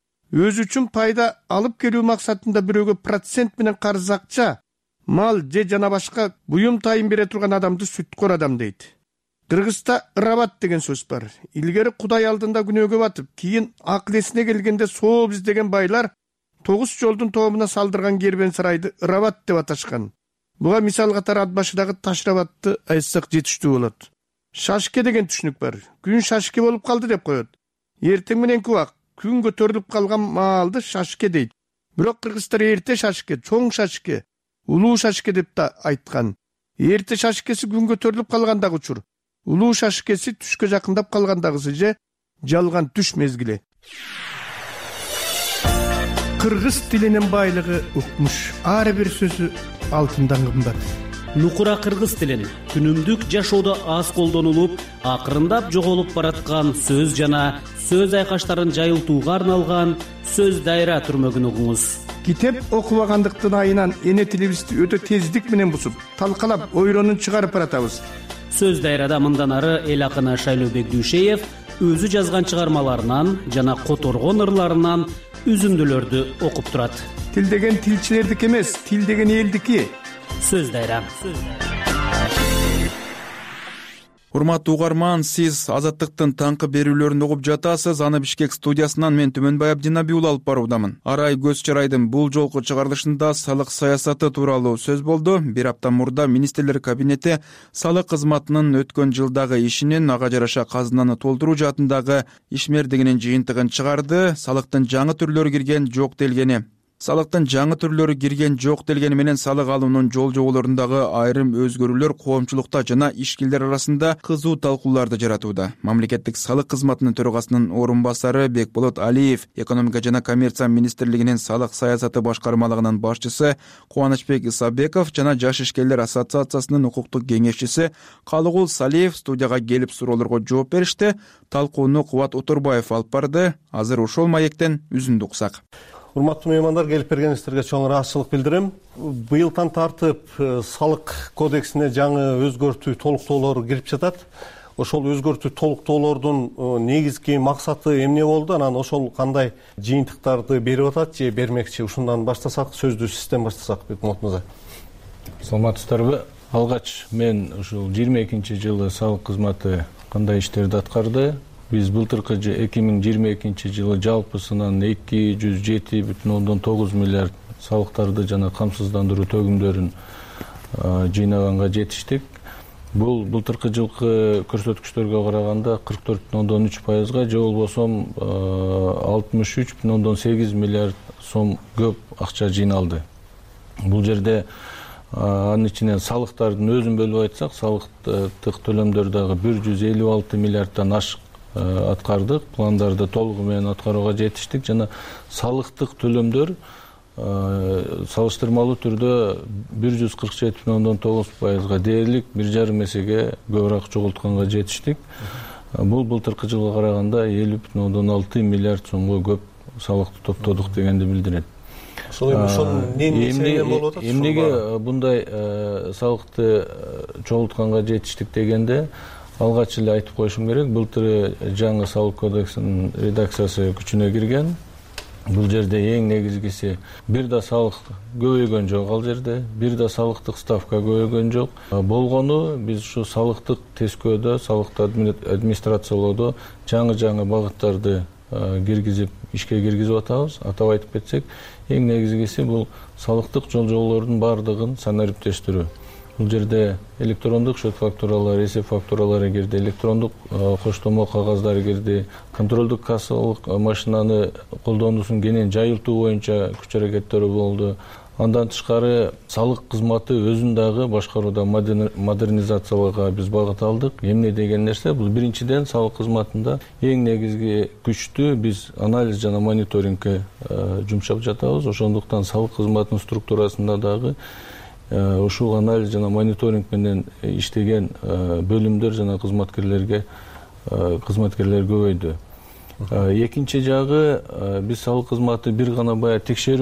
Өзү үчүн пайда алып келүү максатында бирөөгө процент менен карыз акча, мал же жана башка буюм тайын бере турган адамды сүткор адам дейт. Кыргызда ырабат деген сөз бар. Илгери Кудай алдында күнөөгө батып, кийин акыл эсине келгенде сооп издеген байлар 9 жолдун тоомуна салдырган кербен сарайды ырабат деп аташкан. Буга мисал катары ат башыдагы Ташрабатты айтсак жетиштүү болот. Шашке деген түшүнүк бар. Күн шашке болуп калды деп коет. Эртең мененки убак күн көтөрүлүп калган маалды шашке дейт. Бирок кыргыздар эрте шашке, чоң шашке, улуу шашке деп да айткан. Эрте шашкеси күн көтөрүлүп калгандагы учур. Улуу шашкеси түшкө жакындап калгандагысы же жалган түш мезгили. Кыргыз тилинин байлыгы укмуш. Ар бир сөзү алтындан кымбат. Нукура кыргыз тилин күнүмдүк жашоодо аз колдонулуп, акырындап жоголуп бараткан сөз жана сөз айкаштарын жайылтууга арналган сөз дайра түрмөгүн угуңуз. Китеп окубагандыктын айынан эне тилибизди өтө тездик менен бусуп, талкалап, ойронун чыгарып баратабыз. Сөз дайрада мындан ары эл акыны Шайлообек Дүйшеев өзү жазган чыгармаларынан жана которгон ырларынан үзүндүлөрдү окуп турат. Тил деген тилчилердики эмес, тил деген элдики. Сөз дайра. Урматтуу угарман, сиз Азаттыктын таңкы берүүлөрүн угуп жатасыз. Аны Бишкек студиясынан мен Түмөнбай Абдинабий уулу алып баруудамын. Арай Көз Чырайдын бул жолку чыгарылышында салык саясаты тууралуу сөз болду. Бир апта мурда министрлер кабинети салык кызматынын өткөн жылдагы ишинин ага жараша казынаны толтуруу жаатындагы ишмердигинин жыйынтыгын чыгарды. Салыктын жаңы түрлөрү кирген жок делгени. Салыктын жаңы түрлөрү кирген жок делгени менен салык алуунун жол жоболорундагы айрым өзгөрүүлөр коомчулукта жана ишкерлер арасында кызуу талкууларды жаратууда. Мамлекеттик салык кызматынын төрагасынын орун басары Бекболот Алиев, экономика жана коммерция министрлигинин салык саясаты башкармалыгынын башчысы Кубанычбек Исабеков жана Жаш ишкерлер ассоциациясынын укуктук кеңешчиси Калыгул Салиев студияга келип суроолорго жооп беришти. Талкууну Кубат Оторбаев алып барды. Азыр ошол маектен үзүндү уксак. Урматтуу меймандар, келип бергениңиздерге чоң ыраазычылык билдирем. Быйылдан тартып салык кодексине жаңы өзгөртүү толуктоолор кирип жатат. Ошол өзгөртүү толуктоолордун негизги максаты эмне болду? Анан ошол кандай жыйынтыктарды берип атат же бермекчи? Ушундан баштасак, сөздү сизден баштасак, Бекмамат мырза. Саламатсыздарбы? Алгач мен ушул 22-жылы салык кызматы кандай иштерди аткарды? Биз былтыркы 2022-жылы жалпысынан 207,9 миллиард салыктарды жана камсыздандыруу төгүмдөрүн жыйнаганга жетиштик. Бул былтыркы жылкы көрсөткүчтөргө караганда 44,3%, же болбосо 63,8 миллиард сом көп акча жыйналды. Бул жерде анын ичинен салыктардын өзүн бөлүп айтсак, салыктык төлөмдөр дагы 156 миллиарддан ашык аткардык. Пландарды толугу менен аткарууга жетиштик жана салыктык төлөмдөр салыштырмалуу түрдө 147,9%, дээрлик 1,5 эсеге көбүрөөк чогултканга жетиштик. Бул былтыркы жылга караганда 50,6 миллиард сомго көп салыкты топтодук дегенди билдирет. Эмнеге мындай салыкты чогултканга жетиштик дегенде, алгач эле айтып коюшум керек. Былтыр жаңы салык кодексинин редакциясы күчүнө кирген. Бул жерде эң негизгиси бир да салык көбөйгөн жок ал жерде, бир да салыктык ставка көбөйгөн жок. Болгону биз ушу салыктык тескөөдө, салыкты администрациялоодо жаңы багыттарды киргизип, ишке киргизип атабыз. Атап айтып кетсек, эң негизгиси бул салыктык жол-жоболордун баардыгын санариптештирүү. Бул жерде электрондук счет фактуралары, эсеп фактуралары кирди, электрондук коштомо кагаздары кирди, контролдук кассалык машинаны колдонуусун кенен жайылтуу боюнча күч аракеттери болду. Андан тышкары салык кызматы өзүн дагы башкарууда модернизациялоого биз багыт алдык. Эмне деген нерсе? Бул биринчиден салык кызматында эң негизги күчтү биз анализ жана мониторингке жумшап жатабыз. Ошондуктан салык кызматынын структурасында дагы ушул анализ жана мониторинг менен иштеген бөлүмдөр жана кызматкерлер көбөйдү. Экинчи жагы, биз салык кызматы бир гана баягы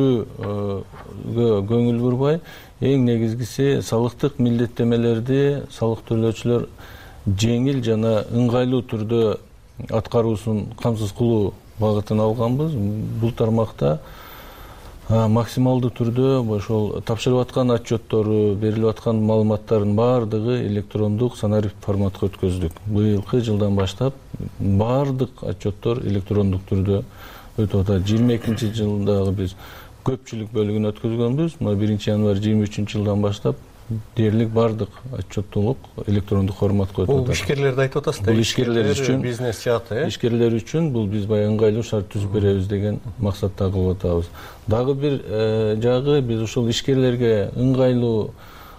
текшерүүгө көңүл бурбай, эң негизгиси салыктык милдеттемелерди салык төлөөчүлөр жеңил жана ыңгайлуу түрдө аткаруусун камсыз кылуу багытын алганбыз. Бул тармакта максималдуу түрдө ошол тапшырып аткан отчеттору, берилип аткан маалыматтардын баардыгы электрондук санарип форматка өткөздүк. Быйылкы жылдан баштап баардык отчеттор электрондук түрдө өтүп атат. 22-жылдагы биз көпчүлүк бөлүгүн өткөзгөнбүз. Мына 1-январь 23-жылдан баштап дээрлик баардык отчеттуулук электрондук форматка өтүп атат. Бул ишкерлерди айтып атасыз да? Бул ишкерлер үчүн, бизнес жааты, ишкерлер үчүн бул биз баягы ыңгайлуу шарт түзүп беребиз деген максатта кылып атабыз. Дагы бир жагы, биз ушул ишкерлерге ыңгайлуу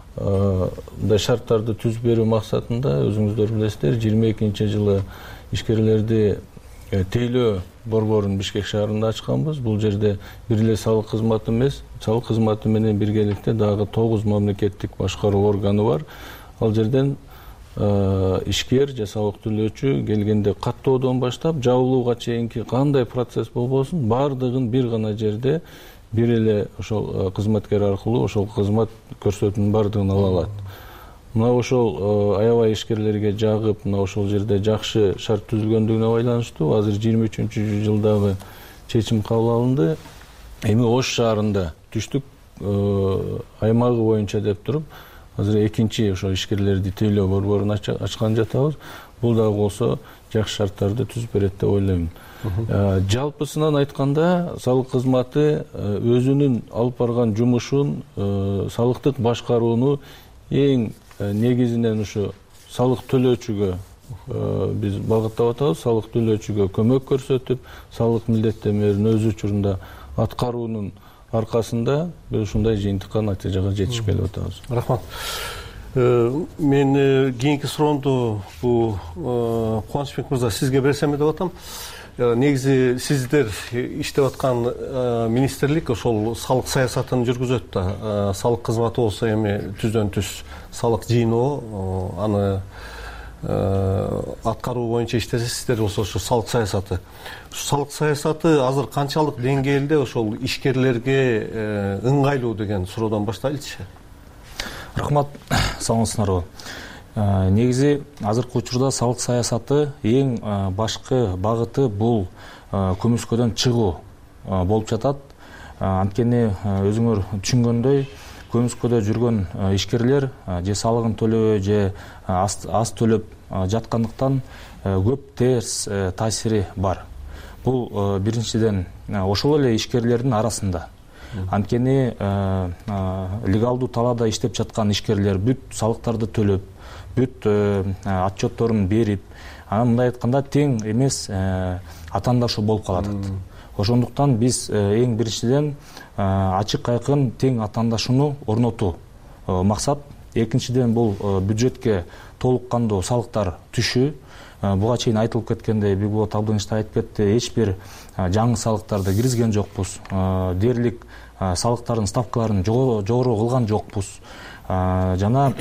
шарттарды түзүп берүү максатында, өзүңүздөр билесиздер, 22-жылы ишкерлерди тейлөө борборун Бишкек шаарында ачканбыз. Бул жерде бир эле салык кызматы эмес, салык кызматы менен биргеликте дагы 9 мамлекеттик башкаруу органы бар. Ал жерден ишкер же салык төлөөчү келгенде каттоодон баштап жабылууга чейинки кандай процесс болбосун, баардыгын бир гана жерде бир эле ошол кызматкер аркылуу ошол кызмат көрсөтүүнүн баардыгын ала алат. Мына ошол аябай ишкерлерге жагып, мына ошол жерде жакшы шарт түзүлгөндүгүнө байланыштуу азыр 23-жылдагы чечим кабыл алынды. Эми Ош шаарында түштүк аймагы боюнча деп туруп азыр экинчи ошо ишкерлерди тейлөө борборун ачкан жатабыз. Бул дагы болсо жакшы шарттарды түзүп берет деп ойлойм. Жалпысынан айтканда салык кызматы өзүнүн алып барган жумушун, салыктык башкарууну эң негизинен ушу салык төлөөчүгө биз багыттап атабыз. Салык төлөөчүгө көмөк көрсөтүп, салык милдеттенмелерин өз учурунда аткаруунун аркасында биз ушундай жыйынтыкка, натыйжага жетишип келип атабыз. Рахмат. Мен кийинки суроомду бул Кубанычбек мырза сизге берсем деп атам. Негизи сиздер иштеп аткан министрлик ошол салык саясатын жүргүзөт да. Салык кызматы болсо эми түздөн түз салык жыйноо, аны аткаруу боюнча иштесе, сиздер болсо ошо салык саясаты. Салык саясаты азыр канчалык деңгээлде ошол ишкерлерге ыңгайлуу деген суроодон баштайлычы. Рахмат, саламатсыздарбы. Негизи азыркы учурда салык саясаты эң башкы багыты бул көмүскөдөн чыгуу болуп жатат. Анткени өзүңөр түшүнгөндөй, көмүскөдө жүргөн ишкерлер же салыгын төлөбөй же аз төлөп жаткандыктан көп терс таасири бар. Бул биринчиден ошол эле ишкерлердин арасында. Анткени легалдуу талаада иштеп жаткан ишкерлер бүт салыктарды төлөп, бүт отчетторун берип, анан мындай айтканда тең эмес атаандашы болуп калат. Ошондуктан биз эң биринчиден ачык айкын тең атаандашууну орнотуу максат. Экинчиден бул бюджетке толук кандуу салыктар түшүү. Буга чейин айтылып кеткендей, Бекболот Абдыгынч да айтып кетти, эч бир жаңы салыктарды киргизген жокпуз. Дээрлик салыктардын ставкаларын жогору кылган жокпуз. Жана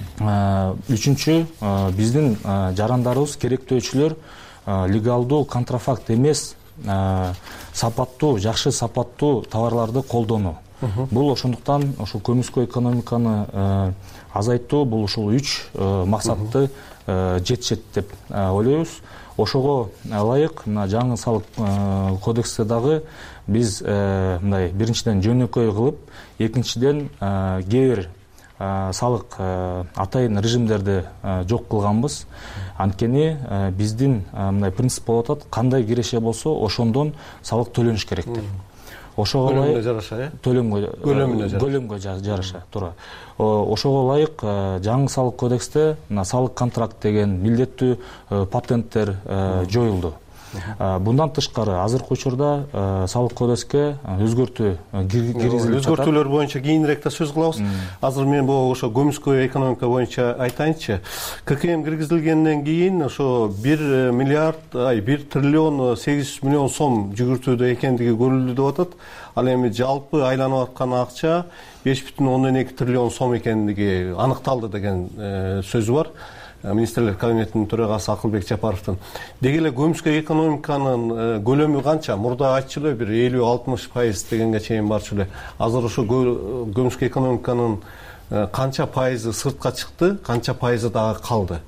үчүнчү, биздин жарандарыбыз, керектөөчүлөр легалдуу, контрафакт эмес, сапаттуу, жакшы сапаттуу товарларды колдонуу. Бул ошондуктан ошол көмүскө экономиканы азайтуу, бул ушул 3 максатты жетишет деп ойлойбуз. Ошого ылайык мына жаңы салык кодексте дагы биз мындай биринчиден жөнөкөй кылып, экинчиден кээ бир салык атайын режимдерди жок кылганбыз. Анткени биздин мындай принцип болуп атат, кандай киреше болсо ошондон салык төлөнүш керек деп. Ошого ылайык жараша, көлөмүнө жараша, туура. Ошого ылайык жаңы салык кодексте салык контракт деген милдеттүү патенттер жоюлду. Bundan тышкары азыркы учурда салык кодекске өзгөртүү киргизилип жатат. Өзгөртүүлөр боюнча кийинирээк да сөз кылабыз. Азыр мен бул ошо көмүскө экономика боюнча айтайынчы. ККМ киргизилгенден кийин ошо 1 триллион 800 миллион сом жүгүртүүдө экендиги көрүлдү деп атат. Ал эми жалпы айланып аткан акча 5,2 триллион сом экендиги аныкталды деген сөзү бар. Министрлер кабинетинин төрагасы Акылбек Жапаровдун. Деги эле көмүскө экономиканын көлөмү канча? Мурда айтчу эле бир 50-60% дегенге чейин барчу эле. Азыр ошо көмүскө экономиканын канча пайызы сыртка чыкты, канча пайызы дагы калды?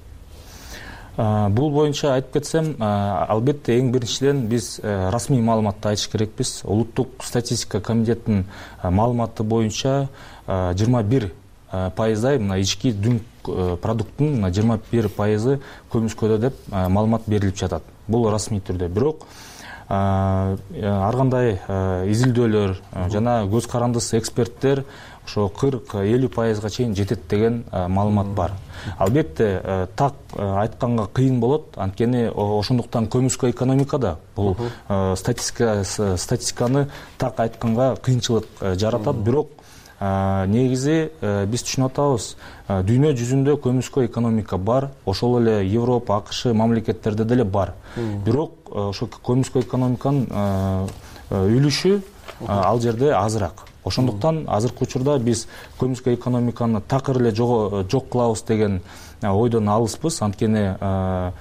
Бул боюнча айтып кетсем, албетте эң биринчиден биз расмий маалыматты айтыш керекпиз. Улуттук статистика комитетинин маалыматы боюнча 21%, мына ички дүң продукттун 21% көмүскөдө деп маалымат берилип жатат. Бул расмий түрдө. Бирок ар кандай изилдөөлөр жана көз карандысы эксперттер ошо 40-50%га чейин жетет деген маалымат бар. Албетте так айтканга кыйын болот, анткени ошондуктан көмүскө экономикада бул статистиканы так айтканга кыйынчылык жаратат. Бирок негизи биз түшүнүп атабыз, дүйнө жүзүндө көмүскө экономика бар, ошол эле Европа, АКШ мамлекеттерде деле бар. Бирок ошо көмүскө экономиканын үлүшү ал жерде азыраак. Ошондуктан азыркы учурда биз көмүскө экономиканы такыр эле жок кылабыз деген ойдон алыспыз, анткени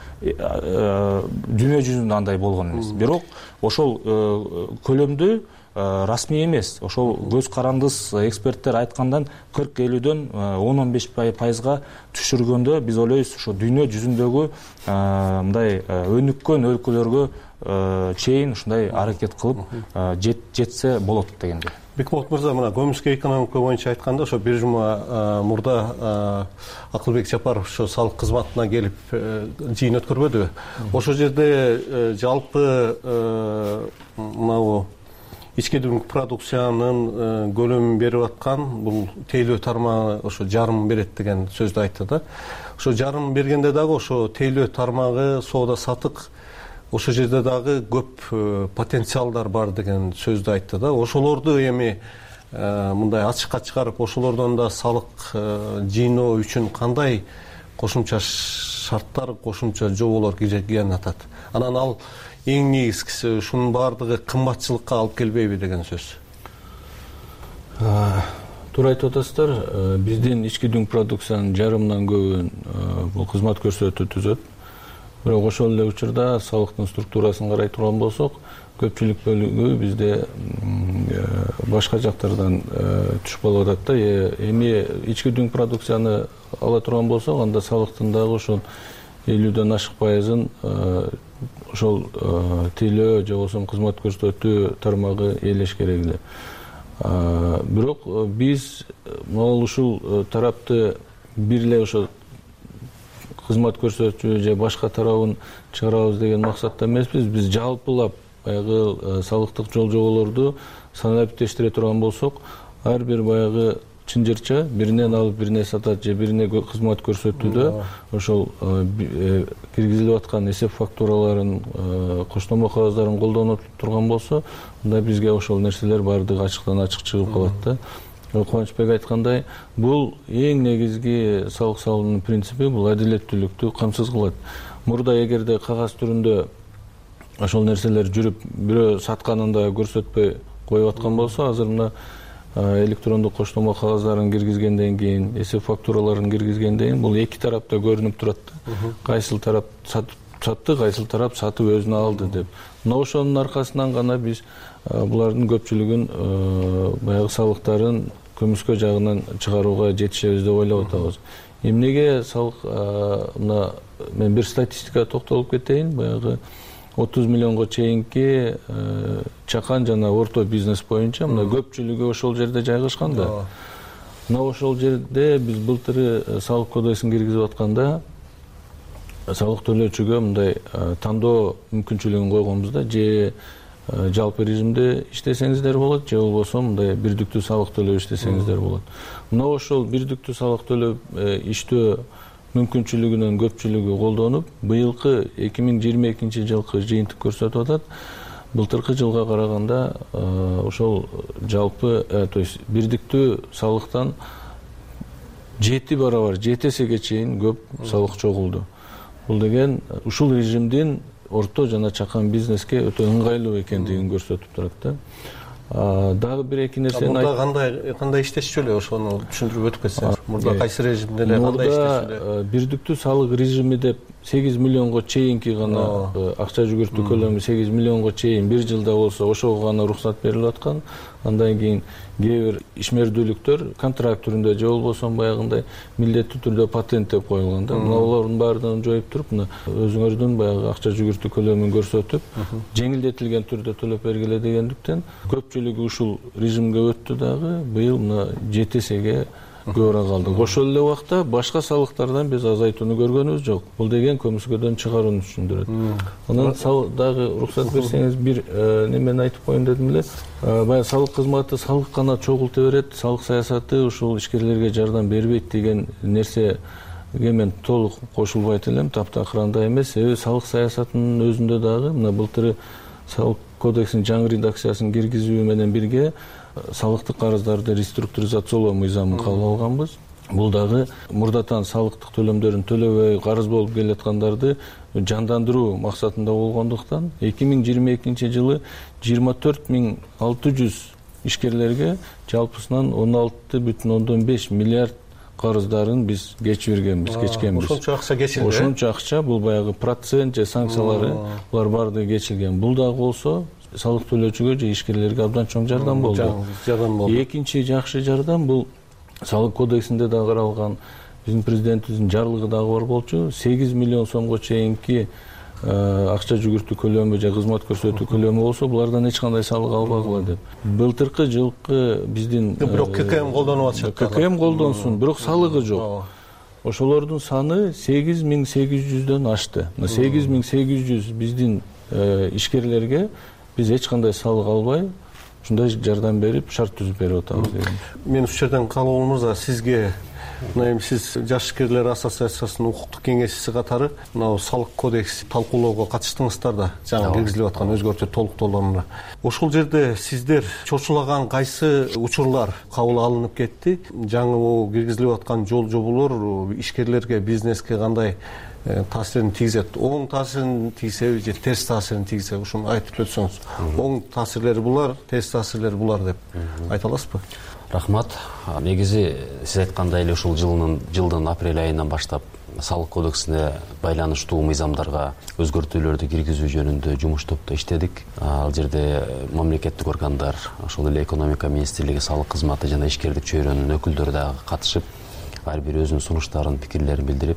дүйнө жүзүндө андай болгон эмес. Бирок ошол көлөмдү расмий эмес. Ошол көз карандыс эксперттер айткандан 40-50дөн 10-15% түшүргөндө биз ойлойбуз ошо дүйнө жүзүндөгү мындай өнүккөн өлкөлөргө чейин ушундай аракет кылып жетсе болот дегенде. Бекмолот мырза, мына көмүскө экономика боюнча айтканда ошо бир жума мурда Акылбек Жапаров ошо салык кызматына келип жыйын өткөрбөдүбү? Ошол жерде жалпы мынабу ички дүңк продукциянын көлөмүн берип аткан бул тейлөө тармагы ошо жарым берет деген сөздү айтты да. Ошо жарым бергенде дагы ошо тейлөө тармагы, соода сатык ошол жерде дагы көп потенциалдар бар деген сөздү айтты да. Ошолорду эми мындай ачыкка чыгарып, ошолордон да салык жыйноо үчүн кандай кошумча шарттар, кошумча жоболор киргизген атат. Анан ал эң негизгиси ушунун баардыгы кымбатчылыкка алып келбейби деген сөз. Туура айтып атасыздар. Биздин ички дүң продукциянын жарымынан көбүн бул кызмат көрсөтүү түзөт. Бирок ошол эле учурда салыктын структурасын карай турган болсок, көпчүлүк бөлүгү бизде башка жактардан түшүп калып атат да. Эми ички дүң продукцияны ала турган болсок, анда салыктын дагы ошол 50дөн ашык пайызын ошол тейлөө же болбосо кызмат көрсөтүү тармагы ээлеш керек эле. Бирок биз могул ушул тарапты бир эле ошо кызмат көрсөтүү же башка тарабын чыгарабыз деген максатта эмеспиз. Биз жалпылап баягы салыктык жол жоболорду санап тештире турган болсок, ар бир баягы чынжырча биринен алып бирине сатат же бирине кызмат көрсөтүүдө ошол киргизилип аткан эсеп фактураларын, коштомо кагыздарын колдонуп турган болсо, анда бизге ошол нерселер баардыгы ачыктан ачык чыгып калат да. Кубанычбек айткандай, бул эң негизги салык салуунун принципи, бул адилеттүүлүктү камсыз кылат. Мурда эгерде кагаз түрүндө ошол нерселер жүрүп, бирөө сатканын да көрсөтпөй коюп аткан болсо, азыр мына электрондук коштомо кагаздарын киргизгенден кийин, эсеп фактураларын киргизгенден кийин бул эки тарапта көрүнүп турат да. Кайсыл тарап сатты, кайсыл тарап сатып өзүнө алды деп. Мына ошонун аркасынан гана биз булардын көпчүлүгүн баягы салыктарын көмүскө жагынан чыгарууга жетишебиз деп ойлоп атабыз. Эмнеге салык, мына мен бир статистикага токтолуп кетейин. Баягы 30 миллионго чейинки чакан жана орто бизнес боюнча мына көпчүлүгү ошол жерде жайгашкан да. Мына ошол жерде биз былтыры салык кодексин киргизип атканда салык төлөөчүгө мындай тандоо мүмкүнчүлүгүн койгонбуз да. Же жалпы режимде иштесеңиздер болот, же болбосо мындай бирдиктүү салык төлөп иштесеңиздер болот. Мына ошол бирдиктүү салык төлөп иштөө мүмкүнчүлүгүнөн көпчүлүгү колдонуп, быйылкы 2022 жылкы жыйынтык көрсөтүп атат. Былтыркы жылга караганда ошол жалпы, то есть бирдиктүү салыктан 7 барабар, 7 эсеге чейин көп салык чогулду. Бул деген ушул режимдин орто жана чакан бизнеске өтө ыңгайлуу экендигин көрсөтүп турат да. Дагы бир эки нерсени мурда кандай иштешчү эле, ошону түшүндүрүп өтүп кетсеңиз. Мурда кайсы режимде эле, кандай иштешчү эле? Бирдиктүү салык режими деп 8 миллионго чейинки гана акча жүгүртүү көлөмү 8 миллионго чейин бир жылда болсо ошого гана уруксат берилип аткан. Андан кийин кээ бир ишмердүүлүктөр контракт түрүндө же болбосо баягындай милдеттүү түрдө патент деп коюлган да. Мына алардын баардыгын жоюп туруп, мына өзүңөрдүн баягы акча жүгүртүү көлөмүн көрсөтүп, жеңилдетилген түрдө төлөп бергиле дегендиктен көпчүлүгү ушул режимге өттү дагы. Быйыл мына 7 эсеге көбүрөөк алдык. Ошол эле убакта башка салыктардан биз азайтууну көргөнүбүз жок. Бул деген көмүскөдөн чыгарууну түшүндүрөт. Анан дагы уруксат берсеңиз бир немени айтып коеюн дедим эле. Баягы салык кызматы салык гана чогулта берет, салык саясаты ушул ишкерлерге жардам бербейт деген нерсеге мен толук кошулбайт элем, таптакыр андай эмес. Себеби салык саясатынын өзүндө дагы мына былтыры салык кодексинин жаңы редакциясын киргизүү менен бирге салыктык карыздарды реструктуризациялоо мыйзамын кабыл алганбыз. Бул дагы мурдатан салыктык төлөмдөрүн төлөбөй карыз болуп келаткандарды жандандыруу максатында болгондуктан 2022 жылы 24600 ишкерлерге жалпысынан 16,5 миллиард карыздарын биз кечиргенбиз. Ошончо акча кечилди. Ошончо акча, бул баягы процент же санкциялары булар баардыгы кечилген. Бул дагы болсо салык төлөөчүгө же ишкерлерге абдан чоң жардам болду. Экинчи жакшы жардам бул салык кодексинде да каралган, биздин президентибиздин жарлыгы дагы бар болчу. 8 миллион сомго чейинки акча жүгүртүү көлөмү же кызмат көрсөтүү көлөмү болсо, булардан эч кандай салык албагыла деп. Былтыркы жылкы биздин бирок ККМ колдонуп атышат. ККМ колдонсун, бирок салыгы жок. Ошолордун саны 8800дөн ашты. 8800 биздин ишкерлерге биз эч кандай салык албай, ушундай жардам берип, шарт түзүп берип атабыз деген. Мен ушул жерден Калыбал мырза, сизге сиз Жаш ишкерлер ассоциациясынын укуктук кеңешчиси катары мына салык кодекс талкуулоого катыштыңыздар да, жаңы киргизилип аткан өзгөртүү толуктоолоруна. Ошол жерде сиздер чочулаган кайсы учурлар кабыл алынып кетти? Жаңы киргизилип аткан жол жоболор ишкерлерге, бизнеске кандай таасирин тийгизет? Оң таасирин тийгизеби же терс таасирин тийгизеби? Ушуну айтып өтсөңүз. Оң таасирлери булар, терс таасирлери булар деп айта аласызбы? Рахмат. Негизи сиз айткандай эле ушул жылдын апрель айынан баштап салык кодексине байланыштуу мыйзамдарга өзгөртүүлөрдү киргизүү жөнүндө жумуш топто иштедик. Ал жерде мамлекеттик органдар, ошол эле экономика министрлиги, салык кызматы жана ишкердик чөйрөнүнүн өкүлдөрү дагы катышып, ар бир өзүнүн сунуштарын, пикирлерин билдирип,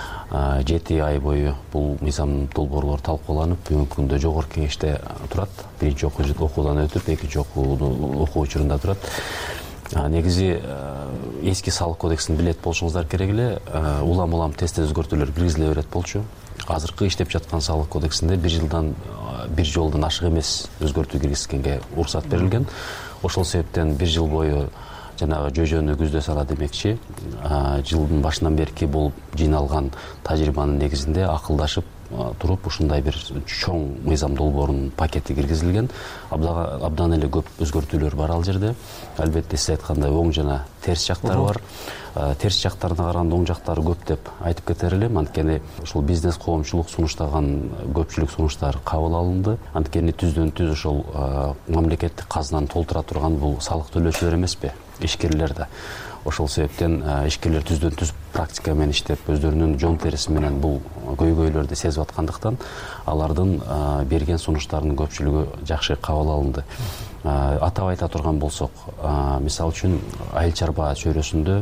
7 ай бою бул мыйзам долбоорлор талкууланып, бүгүнкү күндө жогорку кеңеште турат. Биринчи окуудан өтүп, экинчи окуу учурунда турат. Негизи эски салык кодексин билет болушуңуздар керек эле, улам тесте өзгөртүүлөр киргизиле берет болчу. Азыркы иштеп жаткан салык кодексинде бир жолдон ашык эмес өзгөртүү киргизгенге уруксат берилген. Ошол себептен бир жыл бою жанагы жөжөнү күздө сала демекчи, жылдын башынан берки бул жыйналган тажрыйбанын негизинде акылдашып туруп ушундай бир чоң мыйзам долбоорунун пакети киргизилген. Абдан эле көп өзгөртүүлөр бар ал жерде. Албетте сиз айткандай оң жана терс жактары бар. Терс жактарына караганда оң жактары көп деп айтып кетер элем. Анткени ушул бизнес коомчулук сунуштаган көпчүлүк сунуштар кабыл алынды. Анткени түздөн түз ошол мамлекеттик казынаны толтура турган бул салык төлөөчүлөр эмеспи, ишкерлер да. Ошол себептен ишкерлер түздөн түз практика менен иштеп, өздөрүнүн жон териси менен бул көйгөйлөрдү сезип аткандыктан алардын берген сунуштарынын көпчүлүгү жакшы кабыл алынды. Атап айта турган болсок, мисалы үчүн айыл чарба чөйрөсүндө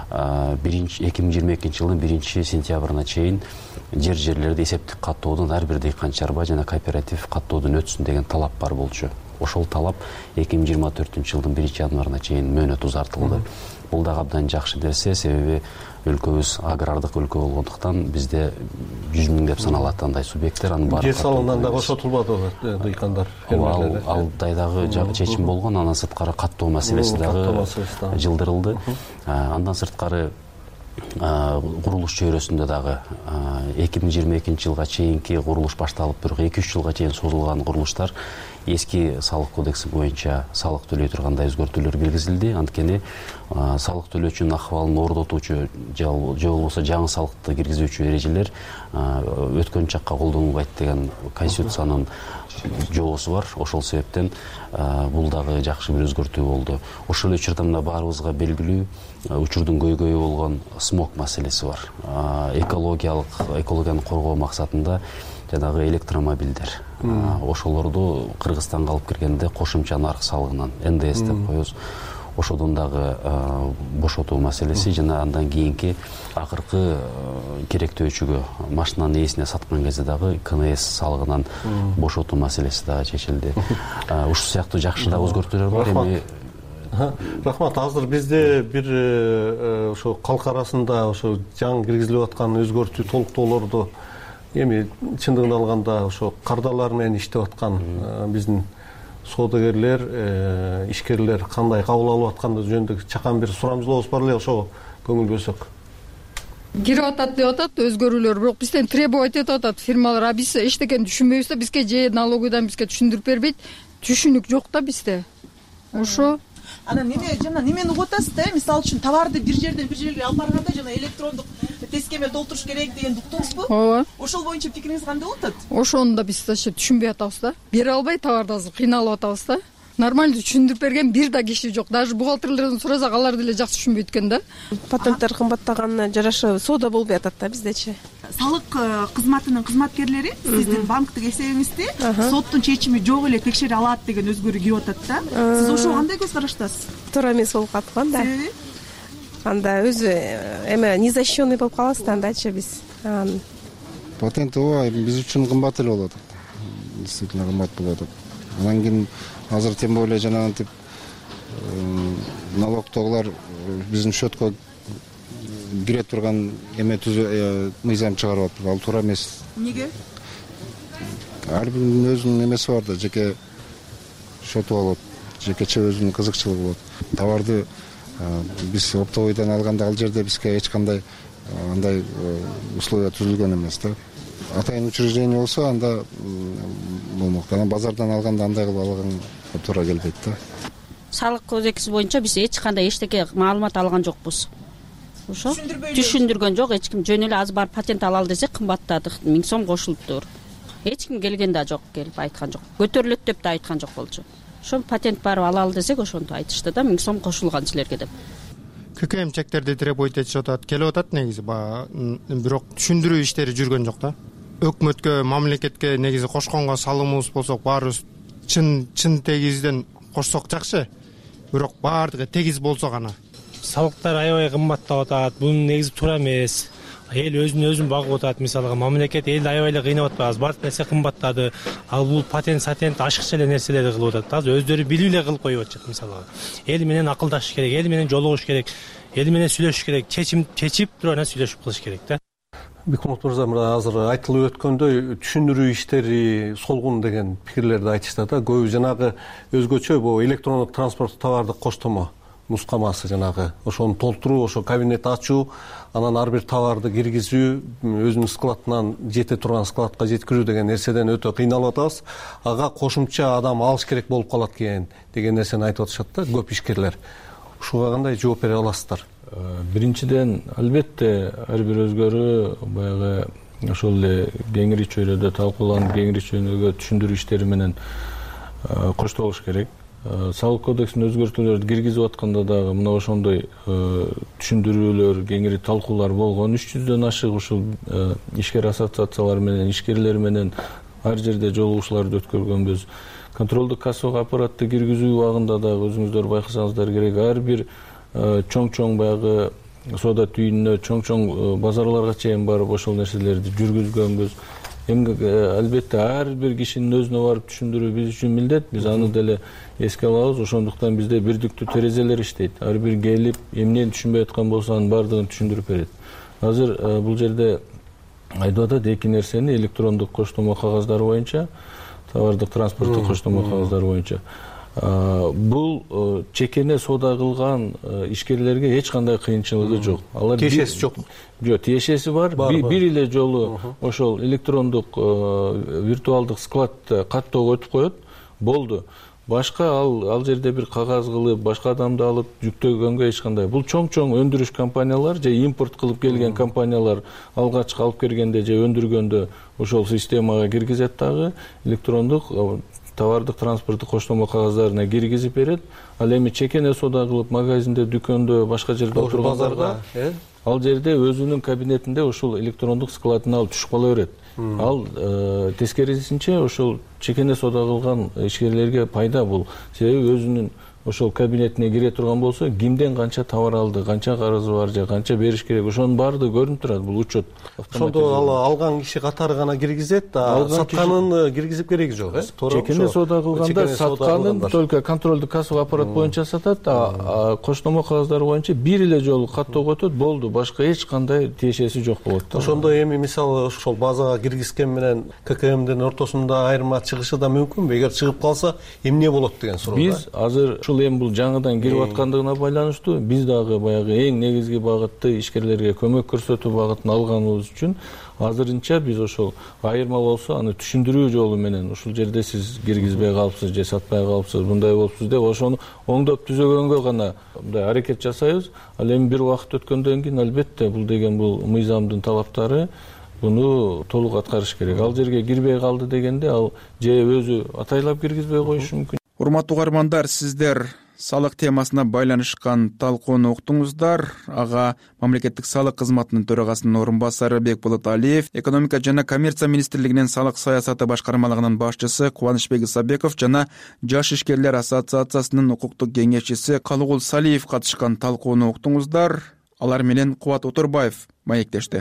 2022 жылдын 1-сентябрына чейин жерлерди эсептик каттоодон ар бир дыйкан чарба жана кооператив каттоодон өтсүн деген талап бар болчу. Ошол талап 2024 жылдын 1-январына чейин мөөнөт узартылды. Бул дагы абдан жакшы нерсе, себеби өлкөбүз агрардык өлкө болгондуктан бизде 100 миң деп саналат андай субъекттер, анын баары. Жер салыгынан да кошотулбадыбы дыйкандар? Алдай дагы чечим болгон, андан сырткары каттоо маселеси дагы жылдырылды. Андан сырткары курулуш чөйрөсүндө дагы 2022 жылга чейинки курулуш башталып, бирок 2-3 жылга чейин созулган курулуштар эски салык кодекси боюнча салык төлөй тургандай өзгөртүүлөр киргизилди. Анткени салык төлөөчүнүн акыбалын ордотуучу же болбосо жаңы салыкты киргизүүчү эрежелер өткөн чакка колдонулбайт деген конституциянын жобосу бар. Ошол себептен бул дагы жакшы бир өзгөртүү болду. Ошол эле учурда мына баарыбызга белгилүү учурдун көйгөйү болгон смог маселеси бар. Экологияны коргоо максатында жанагы электромобилдер. Ошолорду Кыргызстанга алып киргенде кошумча нарк салыгынан НДС деп коебуз. Ошодон дагы бошотуу маселеси жана андан кийинки акыркы керектөөчүгө машинанын ээсине саткан кезде дагы КНС салыгынан бошотуу маселеси дагы чечилди. Ушул сыяктуу жакшы да өзгөртүүлөр бар. Эми рахмат. Азыр бизде бир ошо калк арасында ошо жаңы киргизилип аткан өзгөртүү толуктоолорду эми чындыгын алганда ошо кардалар менен иштеп аткан биздин соодагерлер, ишкерлер кандай кабыл алып атканы жөнүндө чакан бир сурамжылообуз бар эле, ошого көңүл бөлсөк. Кирип атат деп атат өзгөрүүлөр, бирок бизден требовать этип атат фирмалар. А биз эчтекени түшүнбөйбүз да, бизге же налоговыйдан бизге түшүндүрүп бербейт. Түшүнүк жок да бизде. Ошо анан немени угуп атасыз да, мисалы үчүн товарды бир жерден бир жерге алып барганда жана электрондук тескеме толтуруш керек дегенди уктуңузбу? Ооба. Ошол боюнча пикириңиз кандай болуп атат? Ошону да биз түшүнбөй атабыз да. Бере албай товарды азыр кыйналып атабыз да. Нормально түшүндүрүп берген бир да киши жок. Даже бухгалтерлерден сурасак алар деле жакшы түшүнбөйт экен да. Патенттер кымбаттаганына жараша соода болбой атат да биздечи. салык кызматынын кызматкерлери сиздин банктык эсебиңизди соттун чечими жок эле текшере алат деген өзгөрүү кирип атат да. Сиз ошого кандай көз караштасыз? Туура эмес болуп калат да. Себеби? Анда өзү эме незащищенный болуп калабыз да андачы биз. Патент ооба биз үчүн кымбат эле болот. Действительно кымбат болот. Анан кийин азыр тем более жанагынтип налогтогулар биздин счетко кире турган эме мыйзам чыгарып атат. Ал туура эмес. Неге? Ар биринин өзүнүн эмеси бар да, жеке счету болот, жекече өзүнүн кызыкчылыгы болот. Товарды биз оптовойдон алганда ал жерде бизге эч кандай андай условия түзүлгөн эмес да. Атайын учреждение болсо анда болмок. Анан базардан алганда андай кылып алган туура келбейт да. Салык кодекси боюнча биз эч кандай эчтеке маалымат алган жокпуз. Ошо түшүндүргөн жок эч ким. Жөн эле азыр барып патент алалы десек кымбаттадык, 1000 сом кошулуптур. Эч ким келген да жок, келип айткан жок. Көтөрүлөт деп да айткан жок болчу. Ошо патент барып алалы десек ошонтип айтышты да, 1000 сом кошулган силерге деп. ККМ чектерди требовать этишип атат, келип атат негизи, бирок түшүндүрүү иштери жүргөн жок да. Өкмөткө, мамлекетке негизи кошконго салымыбыз болсок баарыбыз чын тегизден кошсок жакшы. Бирок баардыгы тегиз болсо гана. Салыктар аябай кымбаттап атат. Бунун негизи туура эмес. Эл өзүн багып атат. Мисалга мамлекет элди аябай эле кыйнап атпайбы? Баардык нерсе кымбаттады. Ал бул патент ашыкча эле нерселерди кылып атат. Азыр өздөрү билип эле кылып коюп атышат. Мисалга эл менен акылдашыш керек, эл менен жолугуш керек, эл менен сүйлөшүш керек, чечип туруп анан сүйлөшүп кылыш керек да. Бекмурат мырза, азыр айтылып өткөндөй түшүндүрүү иштери солгун деген пикирлерди айтышты да. Көбү жанагы өзгөчө бул электрондук транспорттук товардык коштомо нускамасы жанагы ошону толтуруу, ошо кабинет ачуу, анан ар бир товарды киргизүү, өзүнүн складынан жете турган складка жеткирүү деген нерседен өтө кыйналып атабыз. Ага кошумча адам алыш керек болуп калат экен деген нерсени айтып атышат да көп ишкерлер. Ушуга кандай жооп бере аласыздар? Биринчиден, албетте ар бир өзгөрүү баягы ошол эле кеңири чөйрөдө талкууланып, кеңири чөйрөдөгө түшүндүрүү иштери менен коштолуш керек. Салык кодексине өзгөртүүлөрдү киргизип атканда дагы мына ошондой түшүндүрүүлөр, кеңири талкуулар болгон. 300дөн ашык ушул ишкер ассоциациялар менен, ишкерлер менен ар жерде жолугушууларды өткөргөнбүз. Контролдук кассалык аппаратты киргизүү убагында дагы өзүңүздөр байкасаңыздар керек, ар бир чоң баягы соода түйүнүнө, чоң базарларга чейин барып ошол нерселерди жүргүзгөнбүз. Эми албетте ар бир кишинин өзүнө барып түшүндүрүү биз үчүн милдет. Биз аны деле эске алабыз. Ошондуктан бизде бирдиктүү терезелер иштейт. Ар бир келип, эмнени түшүнбөй аткан болсо анын баардыгын түшүндүрүп берет. Азыр бул жерде айтып атат эки нерсени: электрондук коштомо кагаздары боюнча, товардык транспорттук коштомо кагаздары боюнча. Бул чекене соода кылган ишкерлерге эч кандай кыйынчылыгы жок. Алар тиешеси жок. Жок, тиешеси бар. Бир эле жолу ошол электрондук виртуалдык складта каттоого өтүп коет, болду. Башка ал жерде бир кагаз кылып, башка адамды алып жүктөгөнгө эч кандай. Бул чоң өндүрүш компаниялар же импорт кылып келген компаниялар алгач алып кергенде же өндүргөндө ошол системага киргизет дагы, электрондук товардык транспорттук коштомо кагаздарына киргизип берет. Ал эми чекене соода кылып магазинде, дүкөндө, башка жерде отургандарга ал жерде өзүнүн кабинетинде ошол электрондук складына алып түшүп кала берет. Ал тескерисинче ошол чекене соода кылган ишкерлерге пайда бул. Себеби өзүнүн ошол кабинетине кире турган болсо, кимден канча товар алды, канча карызы бар же канча бериш керек, ошонун баардыгы көрүнүп турат. Бул учет. Ошондо алган киши катары гана киргизет, сатканын киргизип кереги жок, Чекене соода кылганда сатканын только контролдук кассалык аппарат боюнча сатат, коштомо кагаздары боюнча бир эле жолу каттоого өтөт, болду. Башка эч кандай тиешеси жок болот да. Ошондо эми мисалы ошол базага киргизген менен ККМдин ортосунда айырма чыгышы да мүмкүнбү? Эгер чыгып калса, эмне болот деген суроо. Биз азыр эми бул жаңыдан кирип аткандыгына байланыштуу биз дагы баягы эң негизги багытты ишкерлерге көмөк көрсөтүү багытын алганыбыз үчүн азырынча биз ошол айырма болсо аны түшүндүрүү жолу менен ушул жерде сиз киргизбей калыпсыз же сатпай калыпсыз, мындай болупсуз деп ошону оңдоп түзөгөнгө гана мындай аракет жасайбыз. Ал эми бир убакыт өткөндөн кийин албетте бул деген бул мыйзамдын талаптары, буну толук аткарыш керек. Ал жерге кирбей калды дегенде ал же өзү атайлап киргизбей коюшу мүмкүн. Урматтуу угармандар, сиздер салык темасына байланышкан талкууну уктуңуздар. Ага мамлекеттик салык кызматынын төрагасынын орун басары Бекболот Алиев, экономика жана коммерция министрлигинин салык саясаты башкармалыгынын башчысы Кубанычбек Исабеков жана Жаш ишкерлер ассоциациясынын укуктук кеңешчиси Калыгул Салиев катышкан талкууну уктуңуздар. Алар менен Кубат Отурбаев маектешти.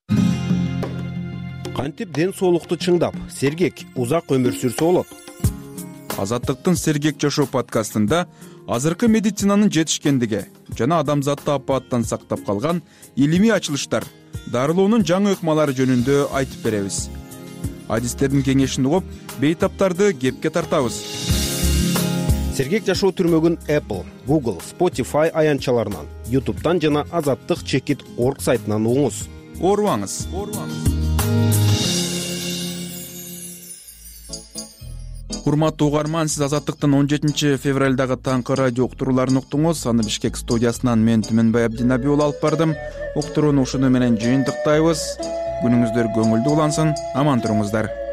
Кантип ден соолукту чыңдап, сергек, узак өмүр сүрсө болот? Азаттыктын сергек жашоо подкастында азыркы медицинанын жетишкендиги жана адамзатты апааттан сактап калган илимий ачылыштар, дарылоонун жаңы ыкмалары жөнүндө айтып беребиз. Адистердин кеңешин угуп, бейтаптарды кепке тартабыз. Сергек жашоо түрмөгүн Apple, Google, Spotify аянтчаларынан, YouTube'дан жана azattik.org сайтынан угуңуз. Оорубаңыз. Урматтуу угарман, сиз Азаттыктын 17 февралдагы таңкы радио уктурууларын уктуңуз. Аны Бишкек студиясынан мен Түмөнбай Абдинабий уулу алып бардым. Уктурууну ушуну менен жыйынтыктайбыз. Күнүңүздөр көңүлдүү улансын, аман туруңуздар.